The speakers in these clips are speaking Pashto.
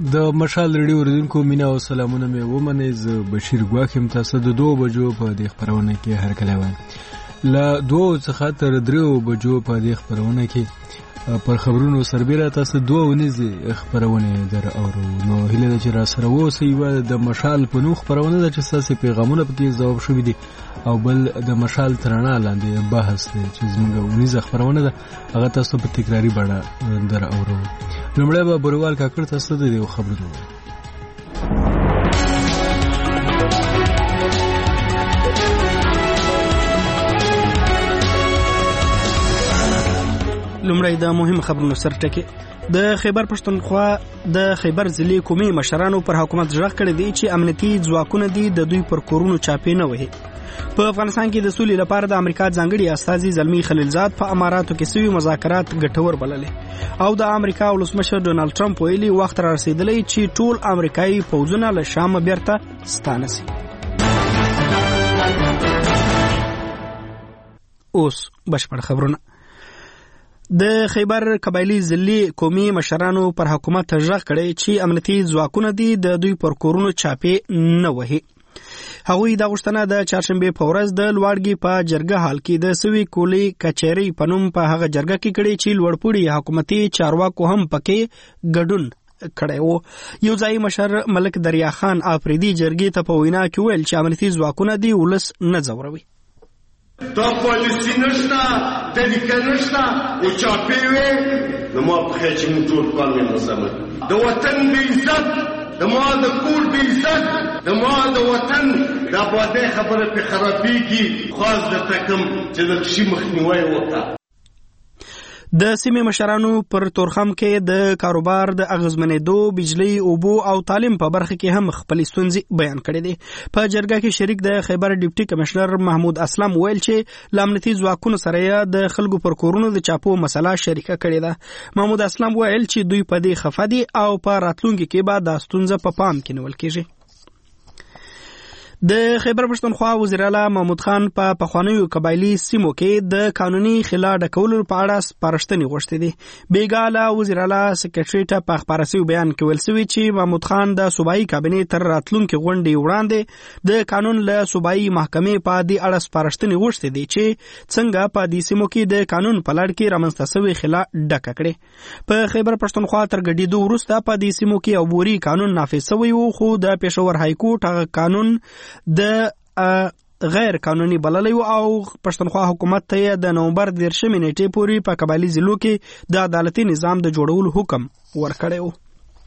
د مشال ریډیو اوریدونکو مینا او سلامونه مې ومنئ. زه بشیر ګواښ یم. تاسو د 2 بجو په دې خپرونه کې هرکلی وایم. له 2 څخه تر 3 بجو په دې خپرونه کې پر خبرونو سربیره تاسو 2 ونیزې خپرونه در اورو. نو هیله ده چې را سره اوسئ. د مشال په نوم خپرونه ده چې تاسو پیغامونه پکې ځواب شوي دي او بل د مشال ترانه لاندې بحث دی چې زموږ ونیزه خپرونه ده هغه تاسو په تکراری بڼه در اورو. لومړی به بروال کاکړ تاسو د دې خبرونه لومړی د مهم خبرونو سرټکی. د خیبر پښتونخوا د خیبر ضلع قومي مشرانو پر حکومت ژغ کړی دی چې امنیتي ځواکونه دي د دوی پر کورونو چاپې نه وهي. په افغانستان کې د سولې لپاره د امریکا ځانګړي استازي زلمی خلیلزاد په اماراتو کې سوي مذاکرات ګټور بللې او د امریکا ولسمشر ډونالد ټرمپ ویلي وخت را رسیدلی چې ټول امریکایي پوځونه له شام بیرته ستانه شي. اوس بشپړ خبرونه. د خیبر قبایلی ضلع قومي مشرانو پر حکومت ژغ کړی چې امنیتي ځواکونه دي د دوی پر کورونو چاپې نه وهي. هغوی دا غوښتنه د چهارشنبې په ورځ د لوړګي په جرګه حال کې د سوي کولی کچېری په نوم په هغه جرګه کې کړي چې لوړپوړي حکومتي چارواکو هم پکې ګډون کړی وو. یو ځای مشر ملک دریا خان آفریدي جرګې ته په وینا کې ویل چې امنیتي ځواکونه دي ولس نه ځوروي. دا پالیسی نشته د لیکه نشته او چاپې وې نو ما په خیر چې موږ ټول کال مې مسمه د وطن بې عزت د ما د کور بې عزت د ما د وطن د آبادۍ خبره پې خرابېږي. خاص درته کوم چې د شي مخنیوی وکړه. د سیمې مشرانو پر تورخم کې د کاروبار د اغیزمنېدو بجلی اوبو او تعلیم په برخه کې هم خپلې ستونزې بیان کړې دي. په جرګه کې شریک د خیبر ډیپټي کمشنر محمود اسلم ویل چې له امنیتي ځواکونو سره د خلکو پر کورونو د چاپو مسله شریکه کړې ده. محمود اسلم ویل چې دوی په دې خفه دي او په راتلونکي کې به دا ستونزه په پام کې نیول کېږي. د خیبر پښتونخوا وزیر اعلی محمود خان په پخوانیو قبایلی سیمو کې د قانوني خلا ډکولو په اړه سپارښتنې غوښتې دي. بیګاله وزیر اعلی سکرټریټ په خبره سوي بیان کې ویل سوي چې محمود خان د صوبایي کابینې تر راتلونکي غونډې وړاندې د قانون له صوبایي محکمې په دې اړه سپارښتنې غوښتې دي چې څنګه په دې سیمو کې د قانون په لړ کې رامنځته سوي خلا ډکه کړي. په خیبر پښتونخوا تر ګډېدو وروسته په دې سیمو کې عبوري قانون نافذ سوی و خو د پېښور های کورټ هغه قانون د غیر قانوني بللی او پښتونخوا حکومت ته د نومبر 10 نیټې پورې په قبایلی ضلعو کې د عدالتي نظام د جوړولو حکم ورکړی و.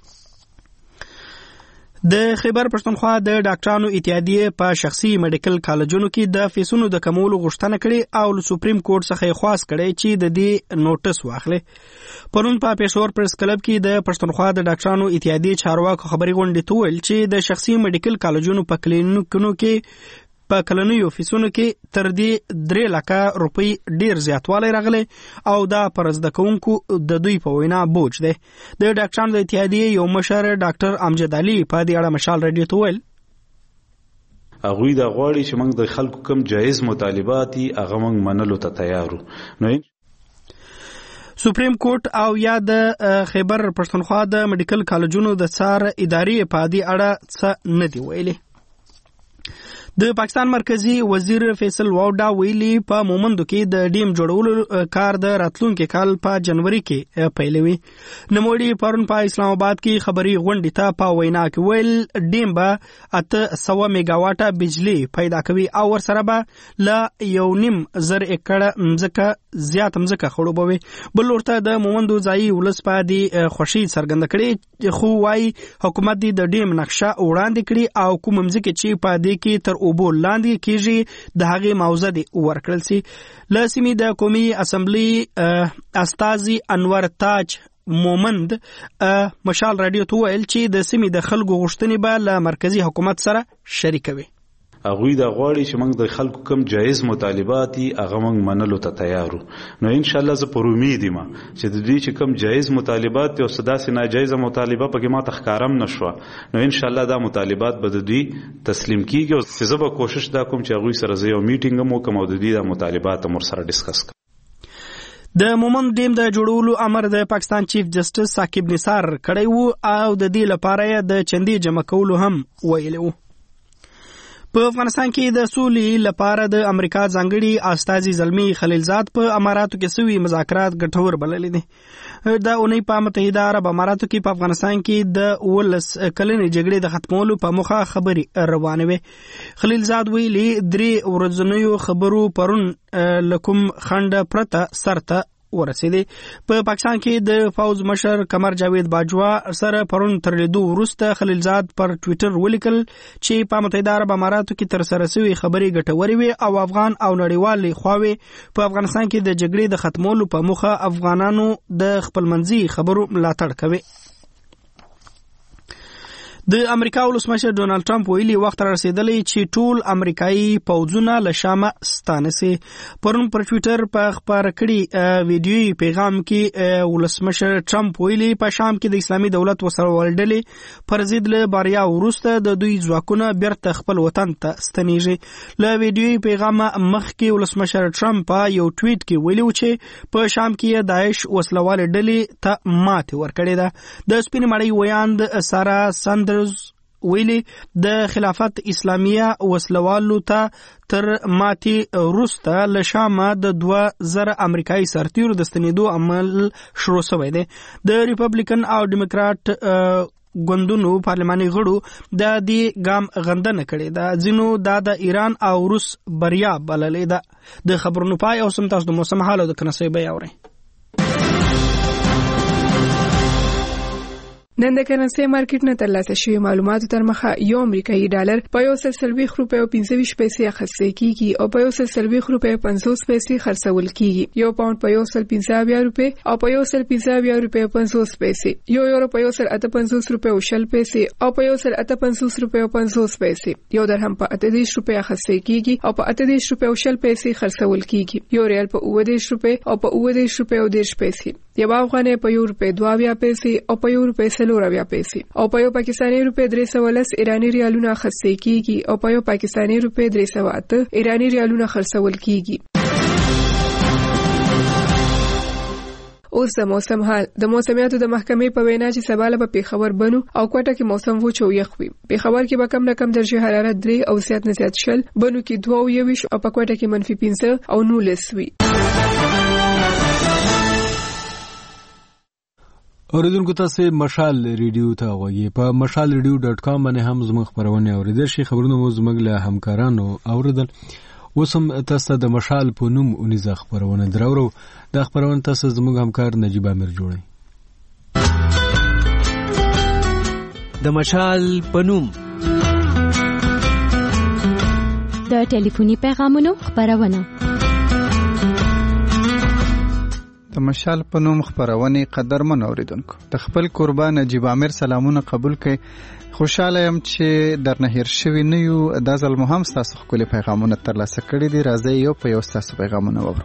د خیبر پښتونخوا د ډاکټرانو اتحادیې په شخصي میډیکل کالجونو کې د فیسونو د کمولو غوښتنه کړې او له سپریم کورټ څخه خواست کړی چې د دې نوټس واخلي. پرون په پېښور پریس کلب کې د پښتونخوا د ډاکټرانو اتحادیې چارواکو خبري غونډې ته ویل چې د شخصي میډیکل کالجونو په کلینیکونو کې په کلنیو فیسونو کې تر دې 3 لک روپۍ ډیر زیاتوالی راغلی او دا پر زده کوونکو د دوی په وینا بوج دی. د ډاکټرانو د اتحادیې یو مشر ډاکټر امجد علي په دې اړه مشال رادیو ته ویل هغوی دا غواړي چې موږ د خلکو کوم جایز مطالبات دي هغه موږ منلو ته تیار یو. نو سپریم کورټ او یا د خیبر پښتونخوا د میډیکل کالجونو د څار ادارې په دې اړه څه نه دی ویلي. د پاکستان مرکزی وزیر فیصل واوډا ویلي په مومندو کې د ډیم جوړولو کار د راتلونکي کال په جنوري کې پیلوي. نوموړي پرون په اسلام آباد کې خبري غونډې ته په وینا کې ویل ډیم به 800 میگاواټه بجلی پیدا کوي او ورسره به ل 1.5 ایکړ مځکه زیات مځکه خړوبوي. بل ورته د مومندو ځای ولس په دې خوشي څرګنده کړي خو وايي حکومت د ډیم نقشه وړاندې کړي او کوم مځکه چې په دې کې تر اوبو لاندې کېږي د هغې موضوع دې ورکړل سي. له سیمې د قومي اسمبلی استازي انور تاج مومند مشال رادیو ته ویل چې د سیمې د خلکو غوښتنې به له مرکزي حکومت سره شریکوي. هغوی دا غواړي چې موږ د خلکو کوم جایز مطالبات دي هغه موږ منلو ته تیار یو. نو ان شاء الله زه پر امید یم چې د دې چې کوم جایز مطالبات دي او داسې ناجایزه مطالبه پکې ماته ښکارم نشوه نو ان شاء الله دا مطالبات به د دوی تسلیم کیږي او زه به کوشش دا کوم چې هغوی سره زه یو میټینګ هم وکړم او د دې دا مطالبات هم ورسره ډسکس کړم. د مومند ډیم د جوړولو امر د پاکستان چیف جسټس ثاقب نثار کړی وو او د دې لپاره یې د چندې جمع کولو هم ویلی وو. په افغانستان کې د سولې لپاره د امریکا ځانګړي استازي زلمي خلیلزاد په اماراتو کې سوي مذاکرات ګټور بللي دي. د اونۍ په متحده عرب اماراتو کې په افغانستان کې د 19 کلنې جګړې د ختمولو په موخه خبرې روانې وې. خلیلزاد ویلي 3 ورځنیو خبرو پرون لکم خنډ پرته سرته ورسېدې. په پاکستان کې د فوز مشر قمر جاوید باجوا سره پرون تر لیدو وروسته خلیلزاد پر ټویټر ولیکل چې په متحده عرب اماراتو کې تر سره شوې خبرې ګټورې وي او افغان او نړیوال خواوې په افغانستان کې د جګړې د ختمولو په موخه افغانانو د خپلمنځي خبرو ملاتړ کوي. د امریکا ولسمشر ډونالد ټرمپ ویلي وخت را رسیدلی چې ټول امریکایي پوځونه له شامه ستانه سي. پرون پر ټویټر په خبر کړي ویډیوي پیغام کې ولسمشر ټرمپ ویلي په شام کې د اسلامي دولت وسلوال ډلې پر ضد له بریا وروسته د دوی ځواکونه بیرته خپل وطن ته ستنیږي. له ویډیوي پیغام مخکې ولسمشر ټرمپ په یو ټویټ کې ویلي چې په شام کې داعش وسلوال ډلې ته ماتې ورکړې ده. د سپینې مړۍ ویاند سارا ساندرز ویلي د خلافت اسلامیه وسلوالو ته تر ماتې وروسته له شامه د 2000 امریکایي سرتیرو د ستنېدو عمل شروع شوی دی. د ریپبلیکن او ډیموکرات ګوندونو پارلماني غړو د دې ګام غندنه کړې ده. ځینو دا د ایران او روس بریا بللې ده. د خبرونو پای او سم تاسو د موسم حال او د کنسوي بیا اورئ. نن د کرنسي مارکیټ نه ترلاسه شوی معلوماتو تر مخه یو امریکایي ډالر په 140 روپیو 25 پیسې اخیستل کیږي او په 140 روپیو 50 پیسې خرڅول کیږي. یو پاوند په 115 روپیو او په 115 روپیو 50 پیسې. یو یورو په 158 روپیو 20 پیسې او په 158 روپیو 50 پیسې. یو درهم په 38 روپیو اخیستل کیږي او په 38 روپیو 20 پیسې خرڅول کیږي. یو ریال په 19 روپیو او په 19 روپیو 10 پیسې. یو افغانۍ په 1 روپیه 2 پیسې او په 1 روپیه 4 پیسې او په یو پاکستاني روپیه 310 ایرانی ریالونه خرڅول کیږي او په یو پاکستاني روپیه 308 ایرانی ریالونه خرڅول کیږي. اوس د موسم حال. د موسمیاتو د محکمې په وینا چې سبا له پیښور بنو او کوټه کې موسم وچ او یخ وي. پیښور کې به کم نه کم درجه حرارت 3 او زیات نه زیات شل، بنو کې 2 او 20 او په کوټه کې -15 او 19 وي. اوریدونکو تاسو مشال ریډیو ته غوږی په mashalradio.com باندې هم زموږ خبرونه اوریدل شي. خبرونه مو زموږ له همکارانو اوریدل. وسم تاسو د مشال په نوم اونیزه خبرونه درورو. د خبرونه تاسو زموږ همکار نجیب امیر جوړي. د مشال په نوم د ټلیفوني پیغامونو خبرونه. د مشال په نوم خبرونه قدرمن اوریدونکو، د خپل قربان نجیب امیر سلامونه قبول کړئ. خوشاله یم چې درنه هیر شوی نه یو. د ظلم هم تاسو خپل پیغامونه ترلاسه کړی دي. راځي یو په یو تاسو پیغامونه وورو.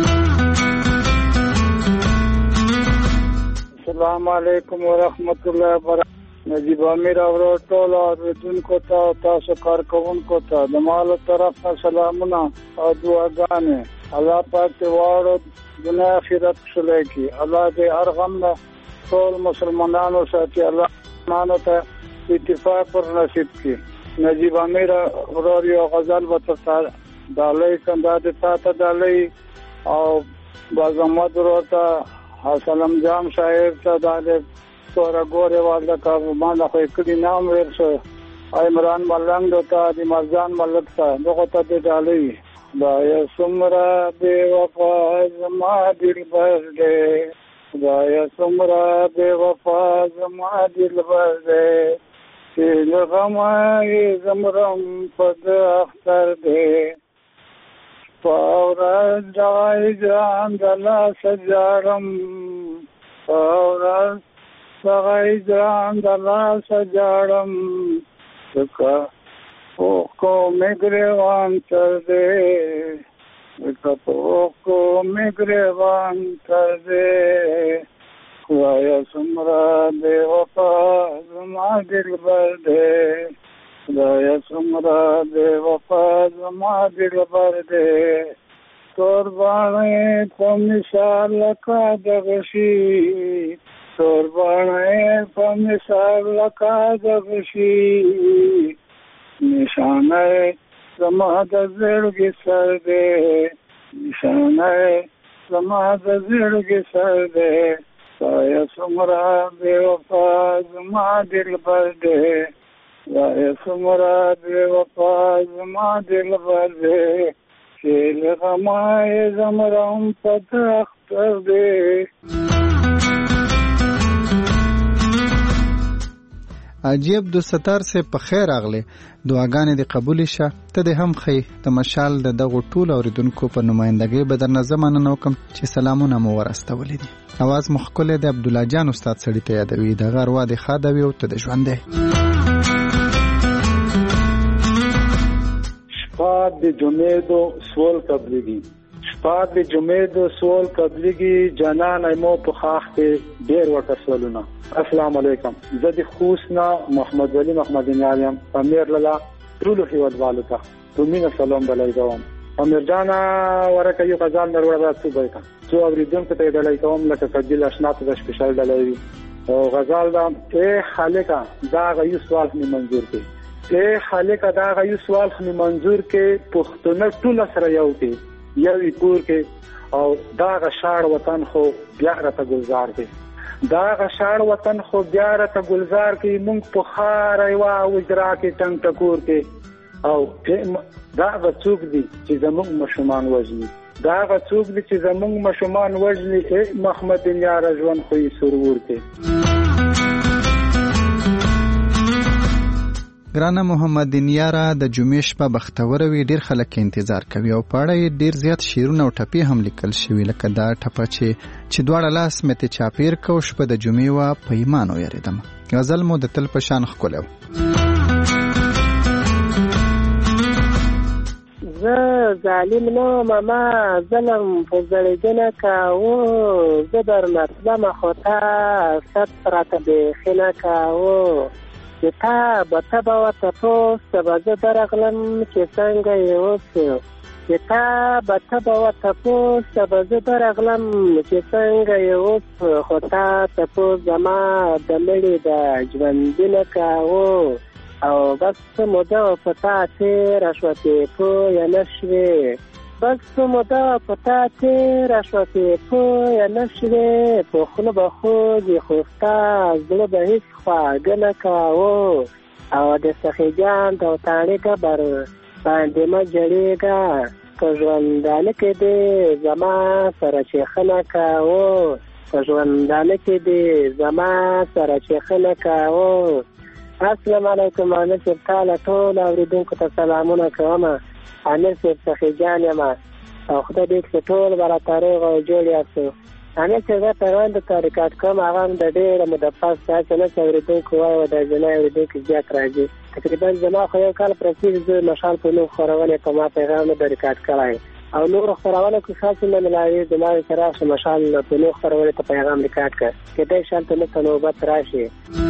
السلام علیکم ورحمت الله وبرکاته. نجیب امیر اور ټول اوریدونکو ته تاسو کارکونکو ته د مال طرف سلامونه او دعاګانې. الله پاک ته واړو دنیا آخرت شلای کی. الله دې هر غم نه ټول مسلمانانو ساتي. الله مانو ته اتفاق پر نصیب کی. نجیب امیر ورور یو غزل وته دالای کنده د تاته دالای او بازمد ورته حسن جام شاعر ته دالای تورا ګوره والدا کا باندې خو کړي نام ورسو عمران ملنګ ته د مرزان ملک ته دغه ته دالای دا یا سمرا بے وفا زما دل بر دے. دا یا سمرا بے وفا زما دل بر دے. تیل غمائی زمرم پد اختر دے. پاورا جائی جان دلا سجارم. پاورا جائی جان دلا سجارم. سکا کو میگریوان کر دے. کو میگریوان کر دے. خدایا سمرا بے وفا زما دل بر دے. خدایا سمرا بے وفا زما دل بر دے. قربانه په مثال لکه دغه شي قربانه په مثال لکه دغه شي نشانه زما د زړګي سر دی نشانه زما د زړګي سر دی سایه څومره بې وفا زما دلبر دی سایه څومره بې وفا زما دلبر دی چې له غمه یې زمرم په اختر دی. عجیب عبدالستار سے په خیر اغله دعاګانې دې قبول شه ته دې هم خې د مشال د دغه ټول اوریدونکو په نمائندګۍ به در نظمانه نو کوم چې سلامونه مو ورستولې دي. اواز مخکله د عبد الله جان استاد سړی ته یادوي د غروا د خادوي او ته د ژوند دی. شپاد د جمعې دو سوال قبلېږي شپاد د جمعې دو سوال قبلېږي جانان ایمو په خاخ کې ډېر ورته سوالونه. السلام علیکم زه د خوسنا محمد ولی محمد نیالم امیر لاله ټول هیوادوالو ته تومینه سلام بلای کوم. امیر جانا ورکه یو غزال دروړه څه بایته څو اوریدونکو ته دلای کوم لکه کډیل آشنا ته سپیشل دلای او غزال دا اے خالقا دا غو سوال می منظور کړي اے خالقا دا غو سوال می منظور کړي پښتون ټول سره یو کې یو کور کې او دا غ شاړ وطن خو بیا راته گلزار کې دا غشاړ وطن خو بیا راته گلزار کې مونږ په خار ایوا وجرا کې ټنګ ټکور کې او دا غڅوک دي چې زموږ مشمان وژني دا غڅوک دي چې زموږ مشمان وژني محمد نیار ژوند خو یې سرور کې. ګرانه محمد نیارا د جمعې شپه بختور وي ډیر خلک انتظار کوي او پاړه ډیر زیات شیرونه او ټپی هم لیکل شوی لکه دا ټپه چې دواړه لاس مته چاپیر کو شپه د جمعې وا په ایمان ویریدم. غزل مو د تل په شان خولو زه ظالم نو ماما ظلم په زړګنه کاوه زه در مطلب خطا سترات به خنه کاوه تا بتبا وتپوس تبزه درغلم چې څنګه یې اوس تا بتبا وتپوس تبزه درغلم چې څنګه یې اوس خو تا تپوس زما د مړي د ژوندونه کاوه او بس موده پتا تېره شوه چې پویه نه شوې بس موده پتا تېره شوه چې پویه نه شوې په خوله به خوږې خو ستا زړه به هېڅ خواږه نه کاوه او د سخي جان د وتاڼې ګبر باندې مه جړېږه په ژوندانه کې دې زما سره چې ښه نه کاوه په ژوندانه کې دې زما سره چې ښه نه کاوه. السلام علیکم امیر صاحب تعالی ټول اوریدونکو ته سلامونه کوم. امیر صاحب سخي جان یم او خدای دې چې ټول برابر او جوړ یاست. امیر صاحب ته وړاندې ته ریکارډ کوم هغه د ډېره موده پس چې نه اوریدونکو وایي د ژوند اوریدونکو زیات راځي تقریبا زما خو یو کال پرسیز زه مشال په نوم خورونې په ما پیغام د ریکارډ کړی او نور خورونه کو خاصه نه ملایي د ما سره مشال په نوم خورونې ته پیغام ریکارډ کړ کله شانت نه نوبت راشي.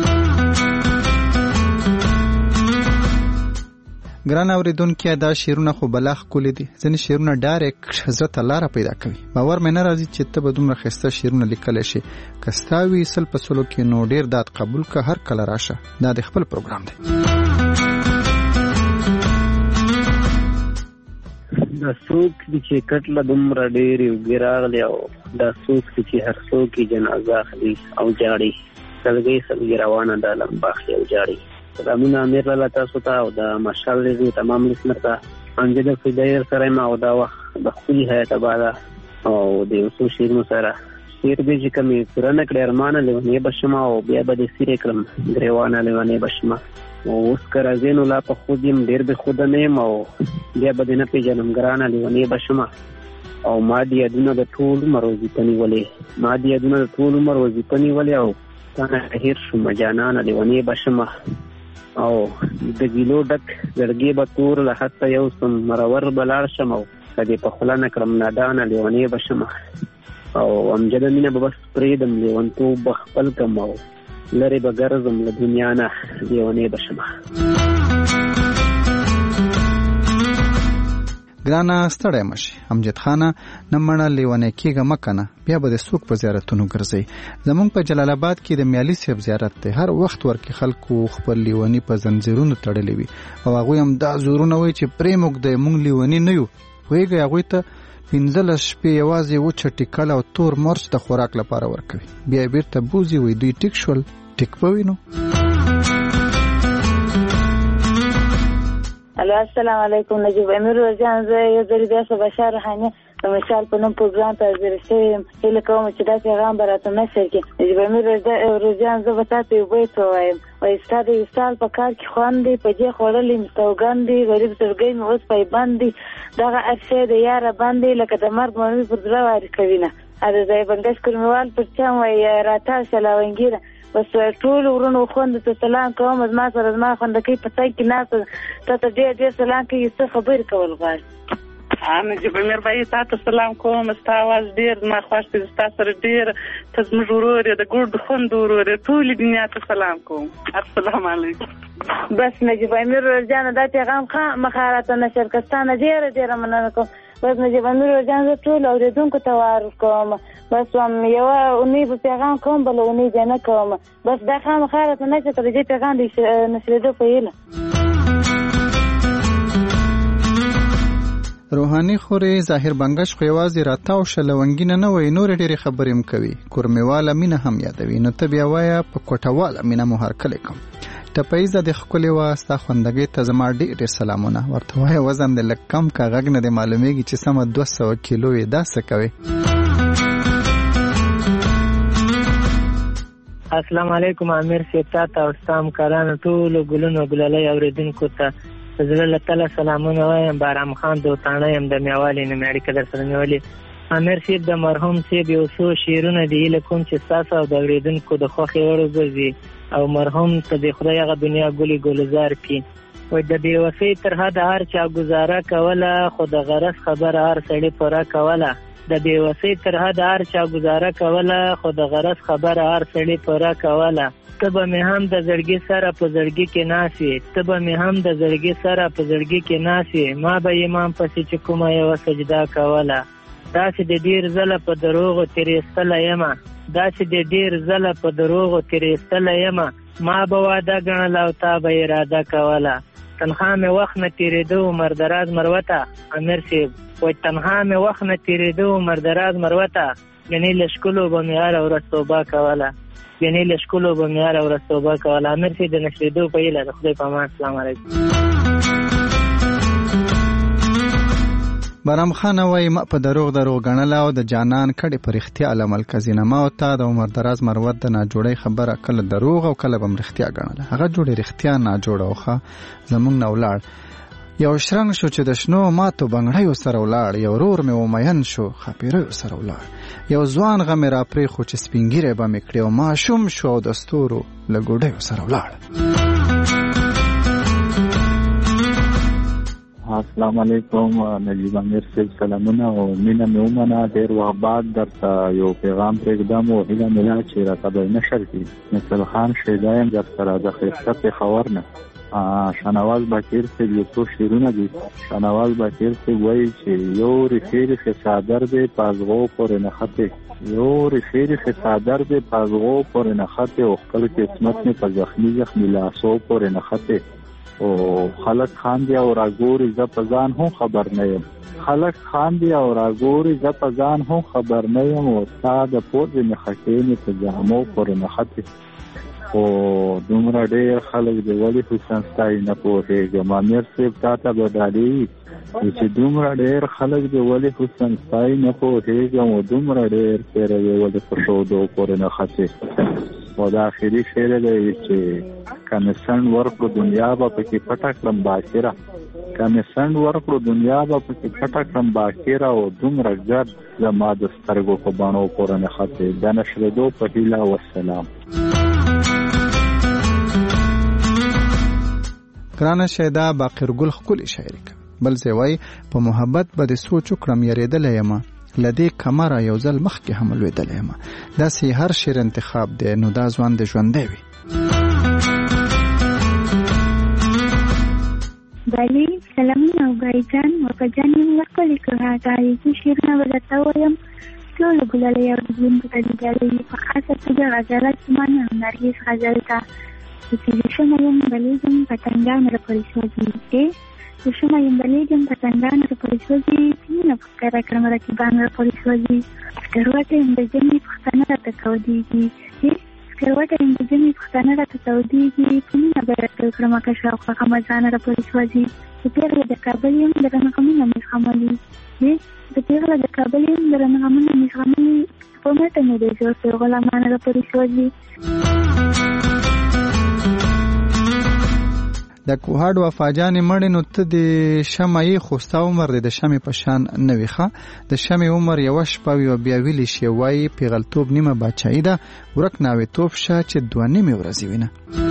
ګران اوریدونکو دا شیرونه خو بلاخ کولې دي ځنې شیرونه ډایرکټ حضرت الله را پیدا کوي باور مې نه راځي چې ته به دومره خسته شیرونه لیکل شي کستاوي سل په سلو کې نو ډیر داد قبول که هر کله راشه دا د خپل پروګرام دی. دا څوک چې کټله دومره ډېرې اوږې راغلې او دا څوک چې هر څوک جنازه اخلي او جاړي سلګۍ روانه ده لمباخلي او جاړي. سلامونه امیر لاله تاسو ته او د مشال ریډیو تمام لیسنر ته انجل فدایر سره ما او دا وخت د خپل حیات بالا او د اوسو شیرونو سره شیر به چې کومې پرانه کړه ارمانه لونه بشما او بیا به د سیره کلم غریوانه لونه بشما او اوس کرازینو لا په خودیم ډیر به خود نه او بیا به نه پیژنم ګرانه لونه بشما او ما دی ادونه د ټول مروزی پنی ولې ما دی ادونه د ټول مروزی پنی ولې او تنه هیر شو مجانانه لونه بشما او د ګیلو ډک زړګي به تور له حتی یو سم مرور بلار شم او کدی په خلانه کرم نادانه لیونی بشم او امجد مینه به بس پریدم لیونتو بخپل کم او لری به ګرځم له دنیا نه لیونی بشم. ګرانه ستړی مشي امجد خانه نه مړه لیونی کېږه مه کنه بیا به د څوک په زیارتونو ګرځئ. زمونږ په جلال آباد کې د میالي صاحب زیارت دی. هر وخت ورکې خلکو خپل لیوني په زنځیرونو تړلی وي او هغوی هم دا زورونه وایي چې پرې موږ د موږ لیوني نه یو. پوهېږئ هغوی ته 15 شپې یوازې وچه ټیکل او تور مرچ د خوراک لپاره ورکوي. بیا یې بیرته بوځي وایي دوی ټیک شول. ټیک به وي نو. السلام علیکم. نجیب امیر روزان زه یو ځل بیا بشار روحاني د مشال په نوم پروګرام ته حاضر شوم. هیله کوم چې دا پیغام به راته نشر کړي. نجیب امیر روزان زه به تاسو یو بیت ووایم. وایي ستا د وصال په کار کې خوند دی په دې خوړلې مې سوګند دی غریب زړګی مې اوس پایبند دی دغه هر شی د یاره بند دی لکه د مرګ مرمي پر زړه واري کوي نه د ځای بنګش کورموال پر چم وایي راتاو شه لونګیره بس ټول ورونو خوند ته سلام کوم زما سره زما خوندکۍ په ځای کې ناسته تا ته ډېر سلام کوي څه خبرې کول غواړي. نجیب امیر بھائی تا ته سلام کوم. ستا اواز ډېر زما خوښ دی. ستا سره ډېر ته زموږ ورور یې د ګوډ خوند ورور یې ټولې دنیا ته سلام کوم. السلام علیکم. بس نجیب امیر جانه دا پیغام خامخا راته نشر کړه. ستا نه ډېره مننه کوم. بس نجیب امیر جان زه ټول اورېدونکو ته وعرض کوم. بس یوه اونۍ به پیغام کوم بله اونۍ بیا نه کوم. بس دا خامخا راته نشر کړه د دې پیغام د نشرېدو په هیله. روحاني خورې ظاهر بنګش خو یوازې راتاو شه لونګینه نه وایي نورې ډېرې خبرې هم کوي. کورمېواله مینه هم یادوي نو ته بیا وایه په کوټهواله مینه مو هرکلی کوم. ټپیزه د ښکلې وه ستا خوندګۍ ته زما ډېر سلامونه. ورته وایه وزن دې لږ کم که غږ نه دې معلومیږي چې سمه 200 کیلو یې دا څه کوې. السلام علیکم امیر صاحب تا ته او ستا همکارانو ټولو ګلونو ګلالۍ اورېدونکو ته زړه له تله سلامونه وایم. بارام خان دوتاڼه یم د میوالې نومې اړیکه در سره نیولې. امیر صاحب د مرحوم صاحب یو څو شعرونه دي هیله کوم چې ستاسو او د اورېدونکو د خوښې وړ وګرځي او مرحوم ته د خدای هغه دنیا ګلې ګلزار کړي. وایي د بېوفۍ تر حده هر چا ګزاره کوله خو د غرض خبره هر سړي پوره کوله. د بېوفۍ تر حده هر چا ګزاره کوله خو د غرض خبره هر سړي پوره کوله. ته به مې هم د زړګي سره په زړګي کې ناست وې ته به مې هم د زړګي سره په زړګي کې ناست وې ما به امام پسې چې کومه یوه سجده کوله. داسې د ډېر ځله په دروغو تېرېستلی یمه داسې د ډېر ځله په دروغو تېرېستلی یمه ما به واده ګڼله او تا به اراده کوله. تنها مې وخت نه تېرېده عمر دراز مروته. امیر صاحب وایي تنها مې وخت نه تېرېده عمر دراز مروته یعنې له ښکلو به مې هره ورځ توبه کوله یعنې له ښکلو به مې هره ورځ توبه کوله. امیر صاحب د نشرېدو په هیله د خدای په امان. السلام علیکم. بارام خان وایي ما په دروغ ګڼله او د جانان کډې په رښتیا علمل کزینه ما او تا د عمر دراز مروت د ناجوړۍ خبره کله دروغ او کله به م رښتیا ګڼله. هغه جوړې رښتیا ناجوړه وخه زمونږ نه ولاړ. یو شرنګ شو چې د شنو ماتو بنګړیو سره ولاړ. یو رور مې ومین شو خاپیریو سره ولاړ. یو ځوان غمې را پرېښو چې سپینګیری به مې کړې او ماشوم شو او د ستورو له ګوډیو سره ولاړ. السلام علیکم نجیب امیر صاحب سلامونه او مینه مې ومنه. ډېر وخت بعد درته یو پیغام پرېږدم او هیله مې ده چې راته به یې نشر کړي. مثل خان شیدا یم در سره د ښایسته پېښور نه. شانواز باکر صاحب یو څو شعرونه دي. شانواز باکر صاحب وایي چې یو ریښې څادر دی په ازغو پورې نښتې یو ریښې څادر دی په ازغو پورې نښتې او خپل قسمت مې په زخمي لاسو پورې نښتې او خلک خاندي او راګوري زه په ځان هم خبر نه یم خلک خاندي او راګوري زه په ځان هم خبر نه یم او ستا د پوزې مې خټې مې په جامو پورې نښتې او دومره ډېر خلک دی ولې حسن ستایي نه پوهېږم. امیر صاحب تا ته به ډالۍ چې دومره ډېر خلک دی ولې حسن ستایي نه پوهېږم او دومره ډېر تېروې ولې په ښودو پورې نښتې. او د آخري شعر دی چې کمیسنډ ورکړو دنیا به پکې پټه کړم باکره کمیسنډ ورکړو دنیا به پکې پټه کړم باکره او دومره ګرد زما د سترګو په بڼو پورې نښتې. د نشرېدو په هیله والسلام. ګرانه شیدا باقر ګل ښکلې شاعري کوي. بل ځای وایي په محبت به دې سوچ وکړم یارېدلی یمه له دې کمره یو ځل مخکې هم لوېدلی یمه. داسې هر شعر انتخاب دی نو دا ځوان دې ژوندی وي. بله سلامونه ګایجان وکجان ورکړي که تاریخي شیرونه به درته وایم ټولو ګلالۍ اورېدونکو ته د ډالۍ په خاصه توګه غزاله سمان نرګس غزل ته چې شمه یم بلیږم پتنګان راپورې سوځي شمه یم بلیږم پتنګان راپورې سوځي مینه په ښکاره کړم رقیبان راپورې سوځي سکروټه یم د ژمي پښتانه راته تودېږي سکروټه یم د ژمي پښتانه راته تودېږي په مینه به راته وکړم که شاوخوا خمزانه راپورې سوځي د پیغله د کابل یم درنه غمونه مې زغملي د پیغله د کابل یم درنه غمونه مې زغملي په ماته مې د زور په غلامانه راپورې سوځي. د کوهاډ وفاجانې مړې نو ته د شمعې خوستا عمر دی د شمعې په شان نه وي ښه د شمعې عمر یوه شپه وي او بیا ویلی شي وایي پیغلتوب نیمه باچایي ده ورک ناوېتوب شه چې دوه نیمې ورځې وینه.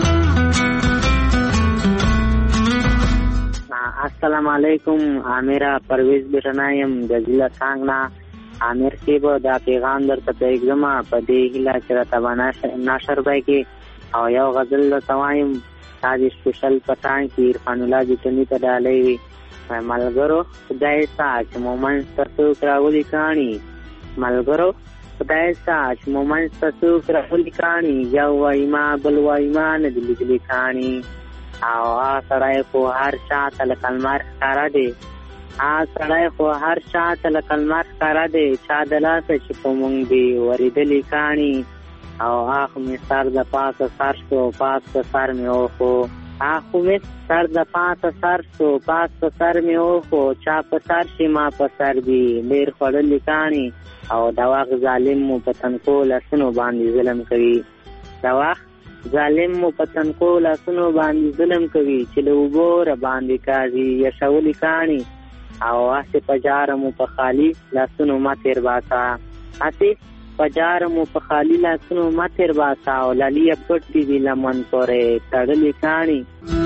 السلام علیکم عامره پرویز بیرنا یم د ضلع څانګ نه عامر صاحب دا پیغام درته پرېږدم په دې هیله چې راته به نشر دی کې او یو غزل درته وایم دا د سپیشل پټان کې عرفان الله جتني ته ډالۍ وي ملګرو خدای ستا چې مومنځ ته څوک راولي کاڼي ملګرو خدای ستا چې مومنځ ته څوک راولي کاڼي یو وایي ما بل وایي ما نه دي لیدلي کاڼي او سړی خو هر چا ته لکه لمر ښکاره دی سړی خو هر چا ته لکه لمر ښکاره دی چا د لاسه چې په مونږ دي ورېدلي کاڼي او آخ می سر د پاسه سر شو پاس په سر می اوخو آخو می سر د پاسه سر شو پاس په سر می اوخو چا په سر شي ما په سر دی ډېر خوړلي کاڼي او د وخت ظالم مو په تنکو لاسونو باندې ظلم کوي د وخت ظالم مو په تنکو لاسونو باندې ظلم کوي چې له اوبو راباندې کاږي یشولي کاڼي او هسې په جاره مو په خالي لاسونو ما تېر باسه هسې پجار مو په خالی لاسونو ما تیر باسا او لالیه پټ دي لمن پورې تړلې کاڼي.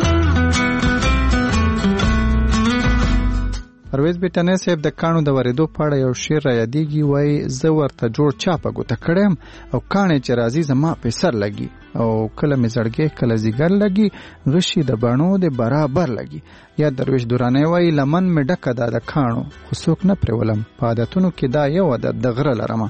پرویز بیٹانه صاحب د کاڼو د ورېدو په اړه یو شعر را یادېږي وایي زه ورته جوړ چا په ګوته کړی یم او کاڼی چې راځي زما په سر لګي او کله مې زړګی کله ځیګر لګي غشي د بڼو د برابر لګي. یا درویش دورانی وایي لمن مې ډکه ده د کاڼو خو څوک نه پرېولم په عادتونو کې دا یو عادت د غره لرمه.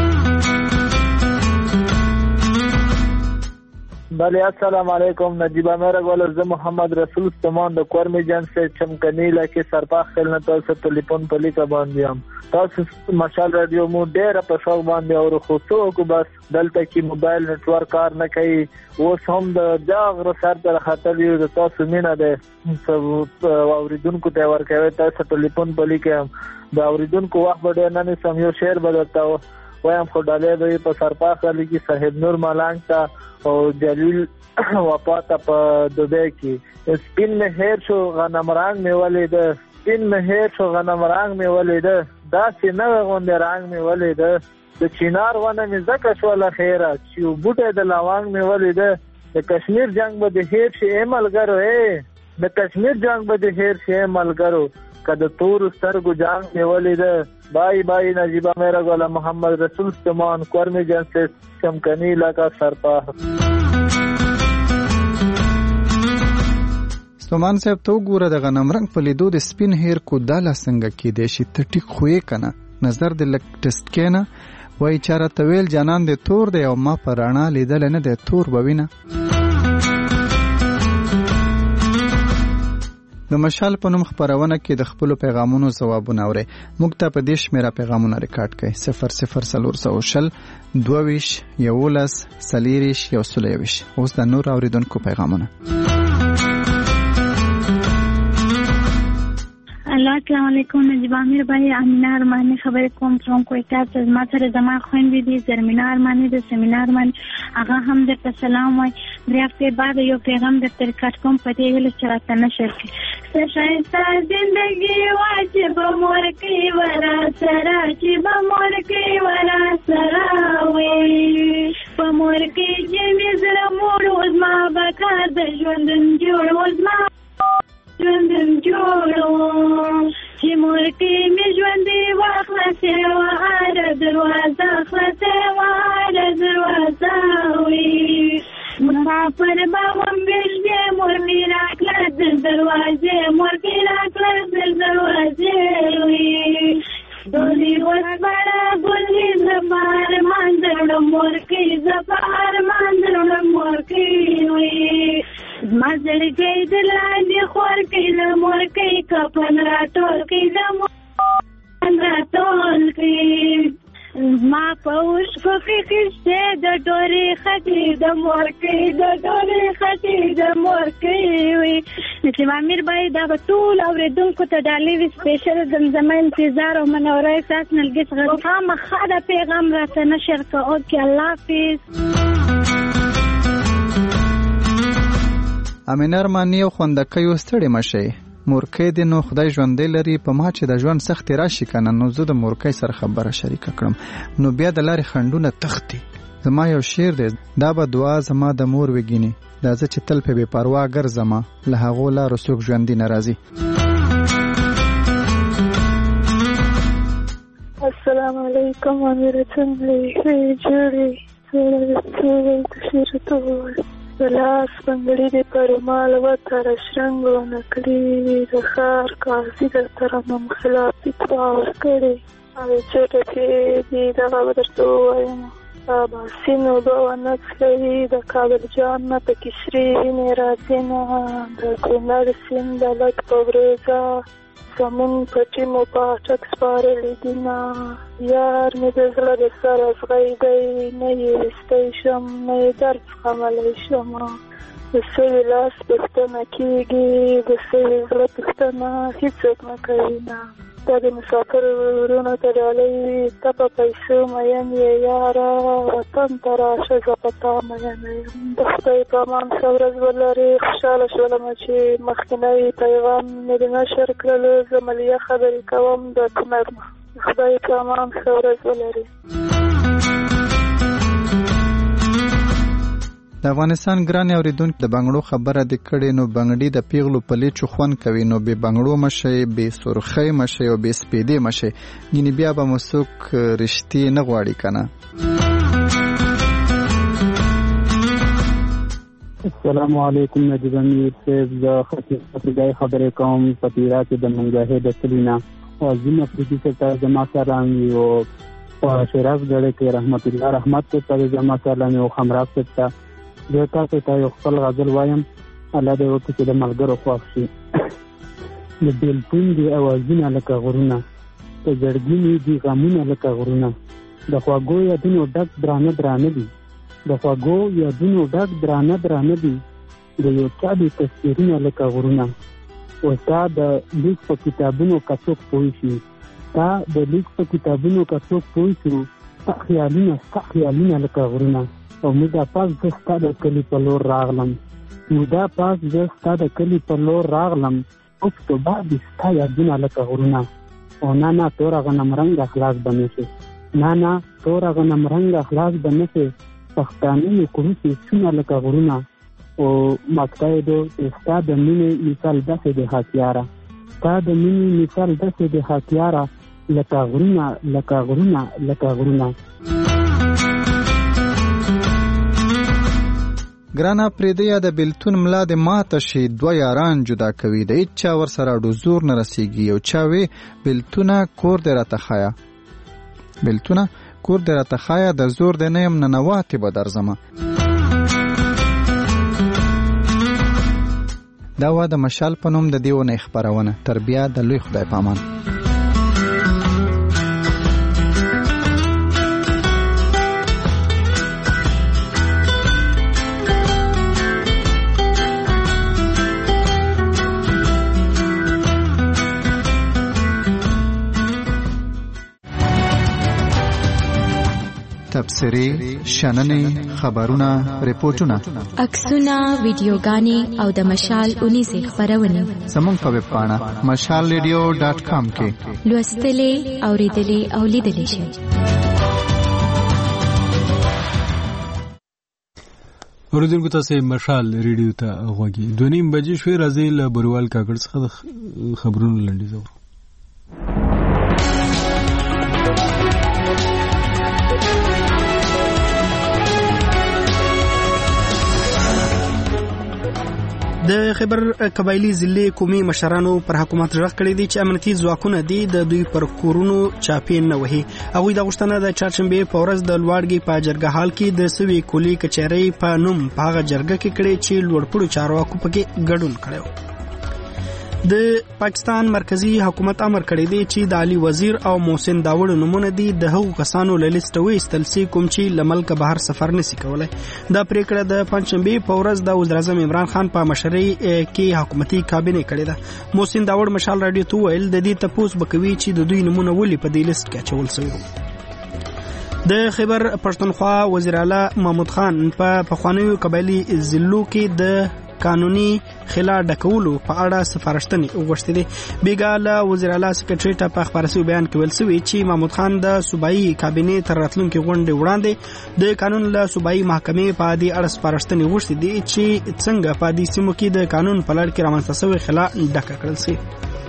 بله السلام علیکم نجیبه مهره ګوله زه محمد رسول استمان د کورمې جنګ سے چمکنی علاقې سرپاخ خلنه تاسو ټلیفون په لیکه باندې یم تاسو مشال رادیو مو ډېره په شوق باندې اورو خو څوک بس دلته کې موبایل نټورک کار نه کوي اوس هم د جاغ سر ته راختلی یو د تاسو مینه ده اورېدونکو ته ورکوي تاسو ټلیفون په لیکه د اورېدونکو وخت به ډېر نه نیسم یو شعر به درته وایم خو ډالۍ به په سرپاخ لیکي صاحب نور ملنګ ته او جلیل وفاته په دوبۍ کې سپین مې هیر شو غنم رنګ مې ولیده سپین مې هیر شو غنم رنګ مې ولیده داسې نوی غوندې رنګ مې ولیده د چینار ونه مې ځکه شوله خیره چې بوټی د لونګ مې ولیده د کشمیر جنګ به د هیر شي ای ملګرو د کشمیر جنګ به د هیر شي ای ملګرو که د تورو سترګو جنګ مې ولیده. بای بای نجیبه مهره ګوله محمد رسول استمان کورمې جنګ سے چمکنی علاقہ سرپاخ. ستومان صاحب ته وګوره د غنم رنګ په لیدو د سپین هیر کو داله څنګه کېدی شي ته ټیک خو یې که نه نظر د لږ ټسټ کې نه وایي چا راته ویل جانان د تور دی او ما په رڼا لیدلی نه دی تور به وینه. د مشال په نوم خپرونه کې د خپلو پیغامونو ځوابونه اورئ. موږ ته په دې شمېره پیغامونه ریکارډ کړئ 00420 22 11 40 121. اوس د نور اورېدونکو پیغامونه. السلام علیکم نجیب امیر بھائی امینه ارمانی خبرې کوم څوم کویټه ته ما سره زما خويندې دي زرمینه ارمانی د سیمینه ارمانی هغه هم درته سلام وای درې هفته بعد یو پیغام درته ریکارډ کوم په دې ویل چې راته نشر کړي شایسته زندگی واجه به مور کې ورا سره چې به مور کې ورا سره وي په مور کې چې مې زړه مور اوس ما بکار د ژوندون جوړ اوس ما ژوندون جوړو چې مور کې مې ژوندې واخلصې واره دروازه خلاصې واره دروازه وي مسافر به هم بېژدې مور مې راکړه د دروازې مور بڑا گلی زبار ماندر مورکی زبار ماندر مورکی وی مزر گئی دلالی خور کی مورکی کپن را ټول کی را ټول کی ما پوش کوکی کشته د ډوري خدي د مورکی د ډوري خدي د مورکی وی چې امیر بای دا ټول اوریدونکو ته ډالې وی سپیشل زمزمه انتظار او منوره احساس نلګس غوښه مخاده پیغام راته نشر کوو کې الله حافظ امین ارمانی او خوندکې وستړي مشه مورکې د نو خدای ژوندې لري په ما چې د ژوند سخت راشي کنه نو زه د مورکې سره خبره شریک کړم نو بیا د لارې خندونه تختی زما یو شعر دی دا به دعا زما د مور وګینی دا زه چې تل په بے پروا ګرځم له هغه لارو څوک ژوندې ناراضي السلام علیکم امیر څنګه جوړی لاس پنګړي د پرمال وتر شرنګو نکړي د خار کاسي د ترنم خلاف تور کړي او چې ته دې دا ورته وایم باسینو دوه نڅلي د کابل جان په کشري نه راځينه د کونړ سیند لټ پورېزا زمون پټي مو پاټک سپارلې دینا یار مې د زړه د سره زغیدی نه یې ستیشم نه یې درد زغملی شم د سوي لاس پوښتنه کېږي د سوي زړه پوښتنه هېڅوک نه کوي نه دا د مسافر ورونو ته ډالۍ ته په پیسو مین یې یاره وطن ته راشه زه په تا مینه یم د خدای په امان ښه ورځ ولرې خوشحاله شولم چې مخکینی پیغام مې د نشر کړلو زه ملیه خبرې کوم د کونړ نه د خدای په امان ښه ورځ ولرې د افغانستان ګران اوریدونکو د بنگړو خبره د کړي نو بنگړي د پیغلو په لیچو خون کوي نو به بنگړو مشه به سرخی مشه او به سپیدې مشه ګینه بیا به مسوک رښتې نه غواړي کنه السلام علیکم نجیب امیر صاحب زه خطیب خبرې کوم پتیرا کې د منګاهې د سلینا او زما پروفیسور ته زما سلام او شراف غړې کې رحمت الله رحمت ته زما سلام او خمراب ته زه تاسو ته یو خپل غزل وایم الله دې وکړي چې د ملګرو خوښ شي د بیلتون دی اوازونه لکه غرونه د جړګینې دي غمونه لکه غرونه د خواږو یادونو ډک درانه درانه دي د خواږو یادونو ډک درانه درانه دي د یو چا د تصویرونه لکه غرونه او تا د لیک په کتابونو کڅوک پوه شي تا د لیک په کتابونو کڅوک پوه شي ستا خیالونه لکه غرونه او مودا پاس زه ستا د کلي په لور راغلم اوس توبه دې ستا یادونه لکه غرونه او نه توره غنم رنګه خلاص به نه شي توره غنم رنګه خلاص به نه شي پښتانه یې کړو چې څونه لکه غرونه او مقصد ستا د مینې مثال داسې د هاتیاره لکه غرونه ګرانا پریدیا د بیلتون ملا د ماته شي دوه یاران جدا کوي د اچا ور سره ډو زور نه رسیږي او چاوي بیلتونه کور دراته خایا د زور د نیم ننواتی به درځم دا و د مشال پنوم د دیونه خبرونه تربیه د لوی خدای پامان تبصرې شننې خبرونه ریپورتونه عکسونه ویډیوګانې او د مشال 19 خبرونه زموږ په ویب پاڼه mashalradio.com کې لوستلې اوریدلې او لیدلې شئ. اوریدونکو تاسو مشال ریډیو ته غوږی 2:30 بجې شوې راځي له بروال کاکړ څخه خبرونه لنډیز اورو. د خیبر قبایلی ضلع قومي مشرانو پر حکومت غږ کړی دی چې امنیتي ځواکونه دي د دوی پر کورونو چاپې نه وهي. هغوی دا غوښتنه د چهارشنبې په ورځ د لوړګي په جرګه حال کې د سوي کلي کچهرۍ په نوم په هغه جرګه کې کړې چې لوړپوړو چارواکو پکې ګډون کړی. د پاکستان مرکزی حکومت امر کړی دی چې د علي وزیر او محسن داوړ نومونه دي د هغو کسانو له لیسټ وایستل سي کوم چې له ملکه بهر سفر نشي کولای. دا پریکړه د پنځشنبې په ورځ د وزیر اعظم عمران خان په مشرۍ کې حکومتي کابینه کړې ده. محسن داوړ مشال رادیو ته ویل د دې تپوس بکوي چې د دوی نومونه ولې په دې لیسټ کې اچول شوي. د خیبر پښتونخوا وزیر اعلی محمود خان په پخوانیو قبایلی ضلعو کې د قانوني خلا ډکولو په اړه سفارښتنې وغوښتې دي. بیګا له وزیر اعلی سکرټریټ په خبري سوي بیان کې ویل شوی چې محمود خان د صوبایي کابینې تر راتلونکي غونډې وړاندې د قانون له صوبایي محکمې په دې اړه سفارښتنې وغوښتې دي چې څنګه په دې سیمو کې د قانون په لړ کې رامنځته شوی خلا ډکه کړل شي.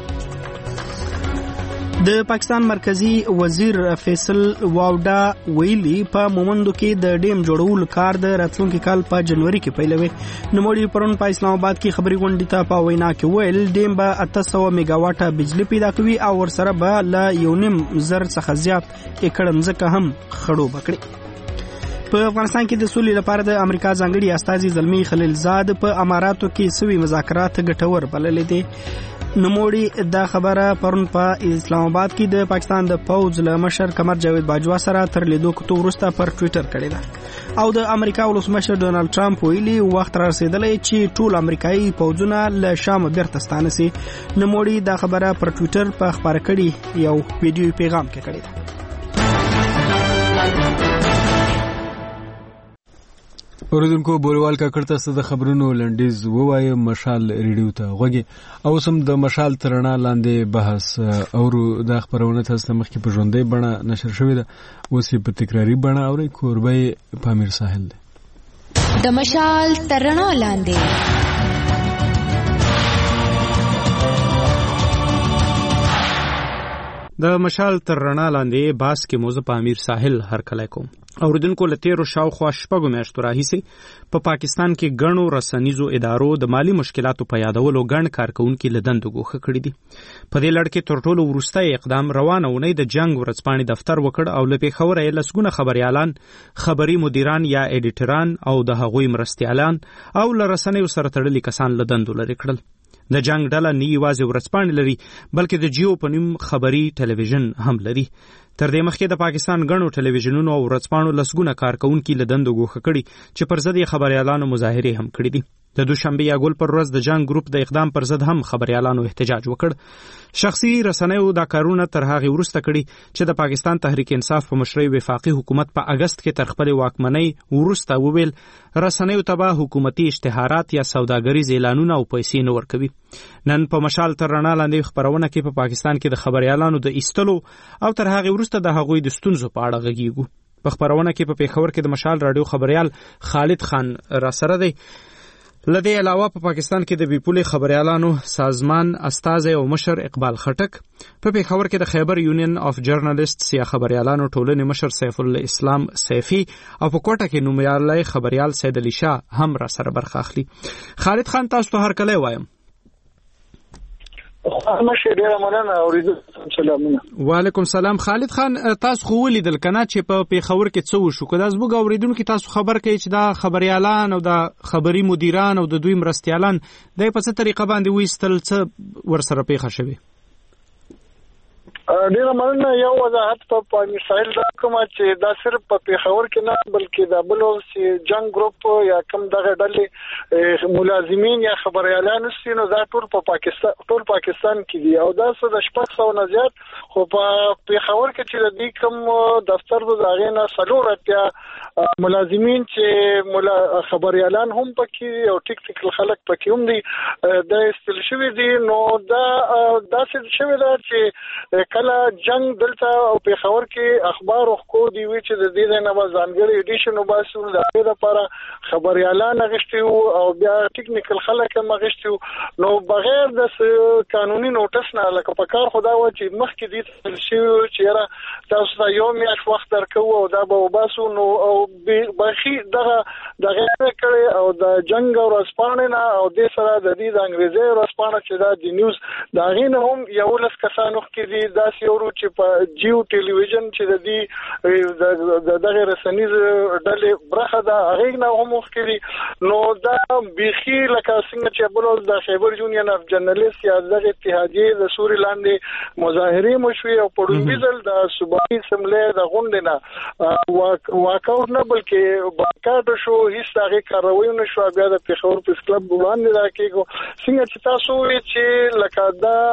د پاکستان مرکزی وزیر فیصل واوډا ویلي په مومندو کې د ډیم جوړولو کار د راتلونکي کال په جنوري کې پیلوي. نوموړي پرون په اسلام آباد کې خبري غونډې ته په وینا کې ویل ډیم به 800 میگاواټه بجلی پیدا کوي او ورسره به له 1.5 زر څخه زیات ایکړ ځمکه هم خړوب کړي. په افغانستان کې د سولې لپاره د امریکا ځانګړي استازي زلمی خلیلزاد په اماراتو کې سوي مذاکرات ګټور بللې دي. نوموړي دا خبره پرون په اسلام آباد کې د پاکستان د پوځ له مشر قمر جاوید باجوا سره تر لیدو کتو وروسته پر ټوئیټر کړی ده. او د امریکا ولسمشر ډونالد ټرمپ ویلي وخت را رسیدلی چې ټول امریکایي پوځونه له شام بیرته ستانه سي. نوموړي دا خبره پر ټوئیټر په خبره کړي یو ویډیو پیغام کې کړی ده. اوریدونکو بوروال کاکړ تاسو د خبرونو لنډیز ووایي مشال ریډیو ته غوږی او سم د مشال ترنا لاندې بحث او د خبرونه تاسو مخکې په ژوندۍ بڼه نشر شوې ده اوس په تکراری بڼه اوري کوربه پامیر ساحل ده د مشال ترنا لاندې د مشال تر رڼا لاندې باس کې موزه په امیر ساحل هر کله کوم اوریدونکو لتیرو شاوخوا شپږو میاشتو راهیسې په پاکستان کې ګڼو رسنیزو ادارو د مالی مشکلاتو په یادولو ګڼ کارکونکي له دندو ګوښه کړي دي. په دې لړ کې تر ټولو وروستی اقدام روانه اونۍ د جنګ ورځپاڼې دفتر وکړ او له پېښوره یې لسګونه خبریالان خبري مدیران یا ایډیټران او د هغوی مرستیالان او له رسنیو سره تړلي کسان له دندو لرې کړل. د جنگ ډله نه یوازې ورځپاڼې لري بلکې د جیو په نوم خبري ټلویزیون هم لري. تر دې مخکې د پاکستان ګڼو ټلویزیونونو او ورځپاڼو لسګونه کارکونکي له دندو ګوښه کړي چې پر ضد یې خبریالانو مظاهرې هم کړي دي. د دوشنبه یا ګل پر ورځ د جنگ ګروپ د اقدام پر ضد هم خبریالانو احتجاج وکړ. شخصي رسنیو دا کارونه تر هغه وروسته کړي چې د پاکستان تحریک انصاف په مشرۍ وفاقي حکومت په اگست کې تر خپل واکمنۍ وروسته وویل رسنیو ته به حکومتي اشتهارات یا سوداګریز اعلانونه او پیسې نه ورکوي. نن په مشال تر رڼا لاندې خبرونه کې په پاکستان کې د خبریالانو د ایستلو او تر هغه وروسته د هغوی د ستونزو په اړه غږیږو. په خبرونه کې په پیښور کې د مشال رادیو خبریال خالد خان را سره دی. لدې علاوه په پاکستان کې د بیپولي خبریالانو سازمان استازی او مشر اقبال خټک، په پیښور کې د خیبر یونین اف جرنالیسټس یا خبریالانو ټولنې مشر سیف الاسلام سیفي او په کوټه کې نومیالی خبریال سید علي شاه هم را سره برخه اخلي. خالد خان تاسو ته هر کله وایم. مشه ډیره مننه اوریدونکو سلامونه. وعلیکم سلام. خالد خان تاسو خو ولیدل کنه چې په پیښور کې څه وشو؟ که دا زموږ اوریدونکو تاسو خبر کوي چې دا خبريالان او د خبري مدیران او د دوی مرستيالان د په څه طریقه باندې وېستل څه ورسره پیښه شوه؟ ډیره مننه. یو وضاحت په مسائل دا کوم چې دا صرف په پیښور کې نه بلکې د بل جنگ ګروپ یا کوم دغه ډلې ملازمین یا خبريالان سينو دا ټول په پاکستان کې دي او دا څه د 600 نه زیات خو په پیښور کې چې د دې کوم دفتر د هغه نه سلورتیا ملازمین چې خبريالان هم پکې او ټیک خلک پکې هم دي د استل شوی دي. نو دا داسې شوی ده چې کله جنگ دلته او پیښور کې اخبار خو دی وی چې د دې نه ځانګړي ایډیشن وباسو د دې لپاره خبريالان غشتي او بیا ټیکنیکل خلک هم غشتي نو بغیر د قانوني نوټس نه لکه په کار خدا و چې مخکې دې شي چې تاسو ته یو میاشت وخت درکو او دا به وباسو نو او بخي دغه کړي او د جنگ او رسپانه نه او د سره د دې د انګریزي رسپانه چې دا د نیوز دا غینه هم یو لس کسانو کې دي دا سیورو چې په جیو ټلویزیون چې د دې دغه رسنیز ډلې برخه دا غینه هم مخکې نو دا بيخي لکه څنګه چې بلوز د خیبر یونین اف جرنالیست یا د اتحادیه د سوري لاندې مظاهره مشوي او پړومبیزل د صوبایي سملې د غونډنه واکاوټ نه بلکې باکاټ شو هیڅ هغه کاروي نه شو بیا د پیښور پریس کلب وړاندې راکېګو څنګه چې تاسو چې لکه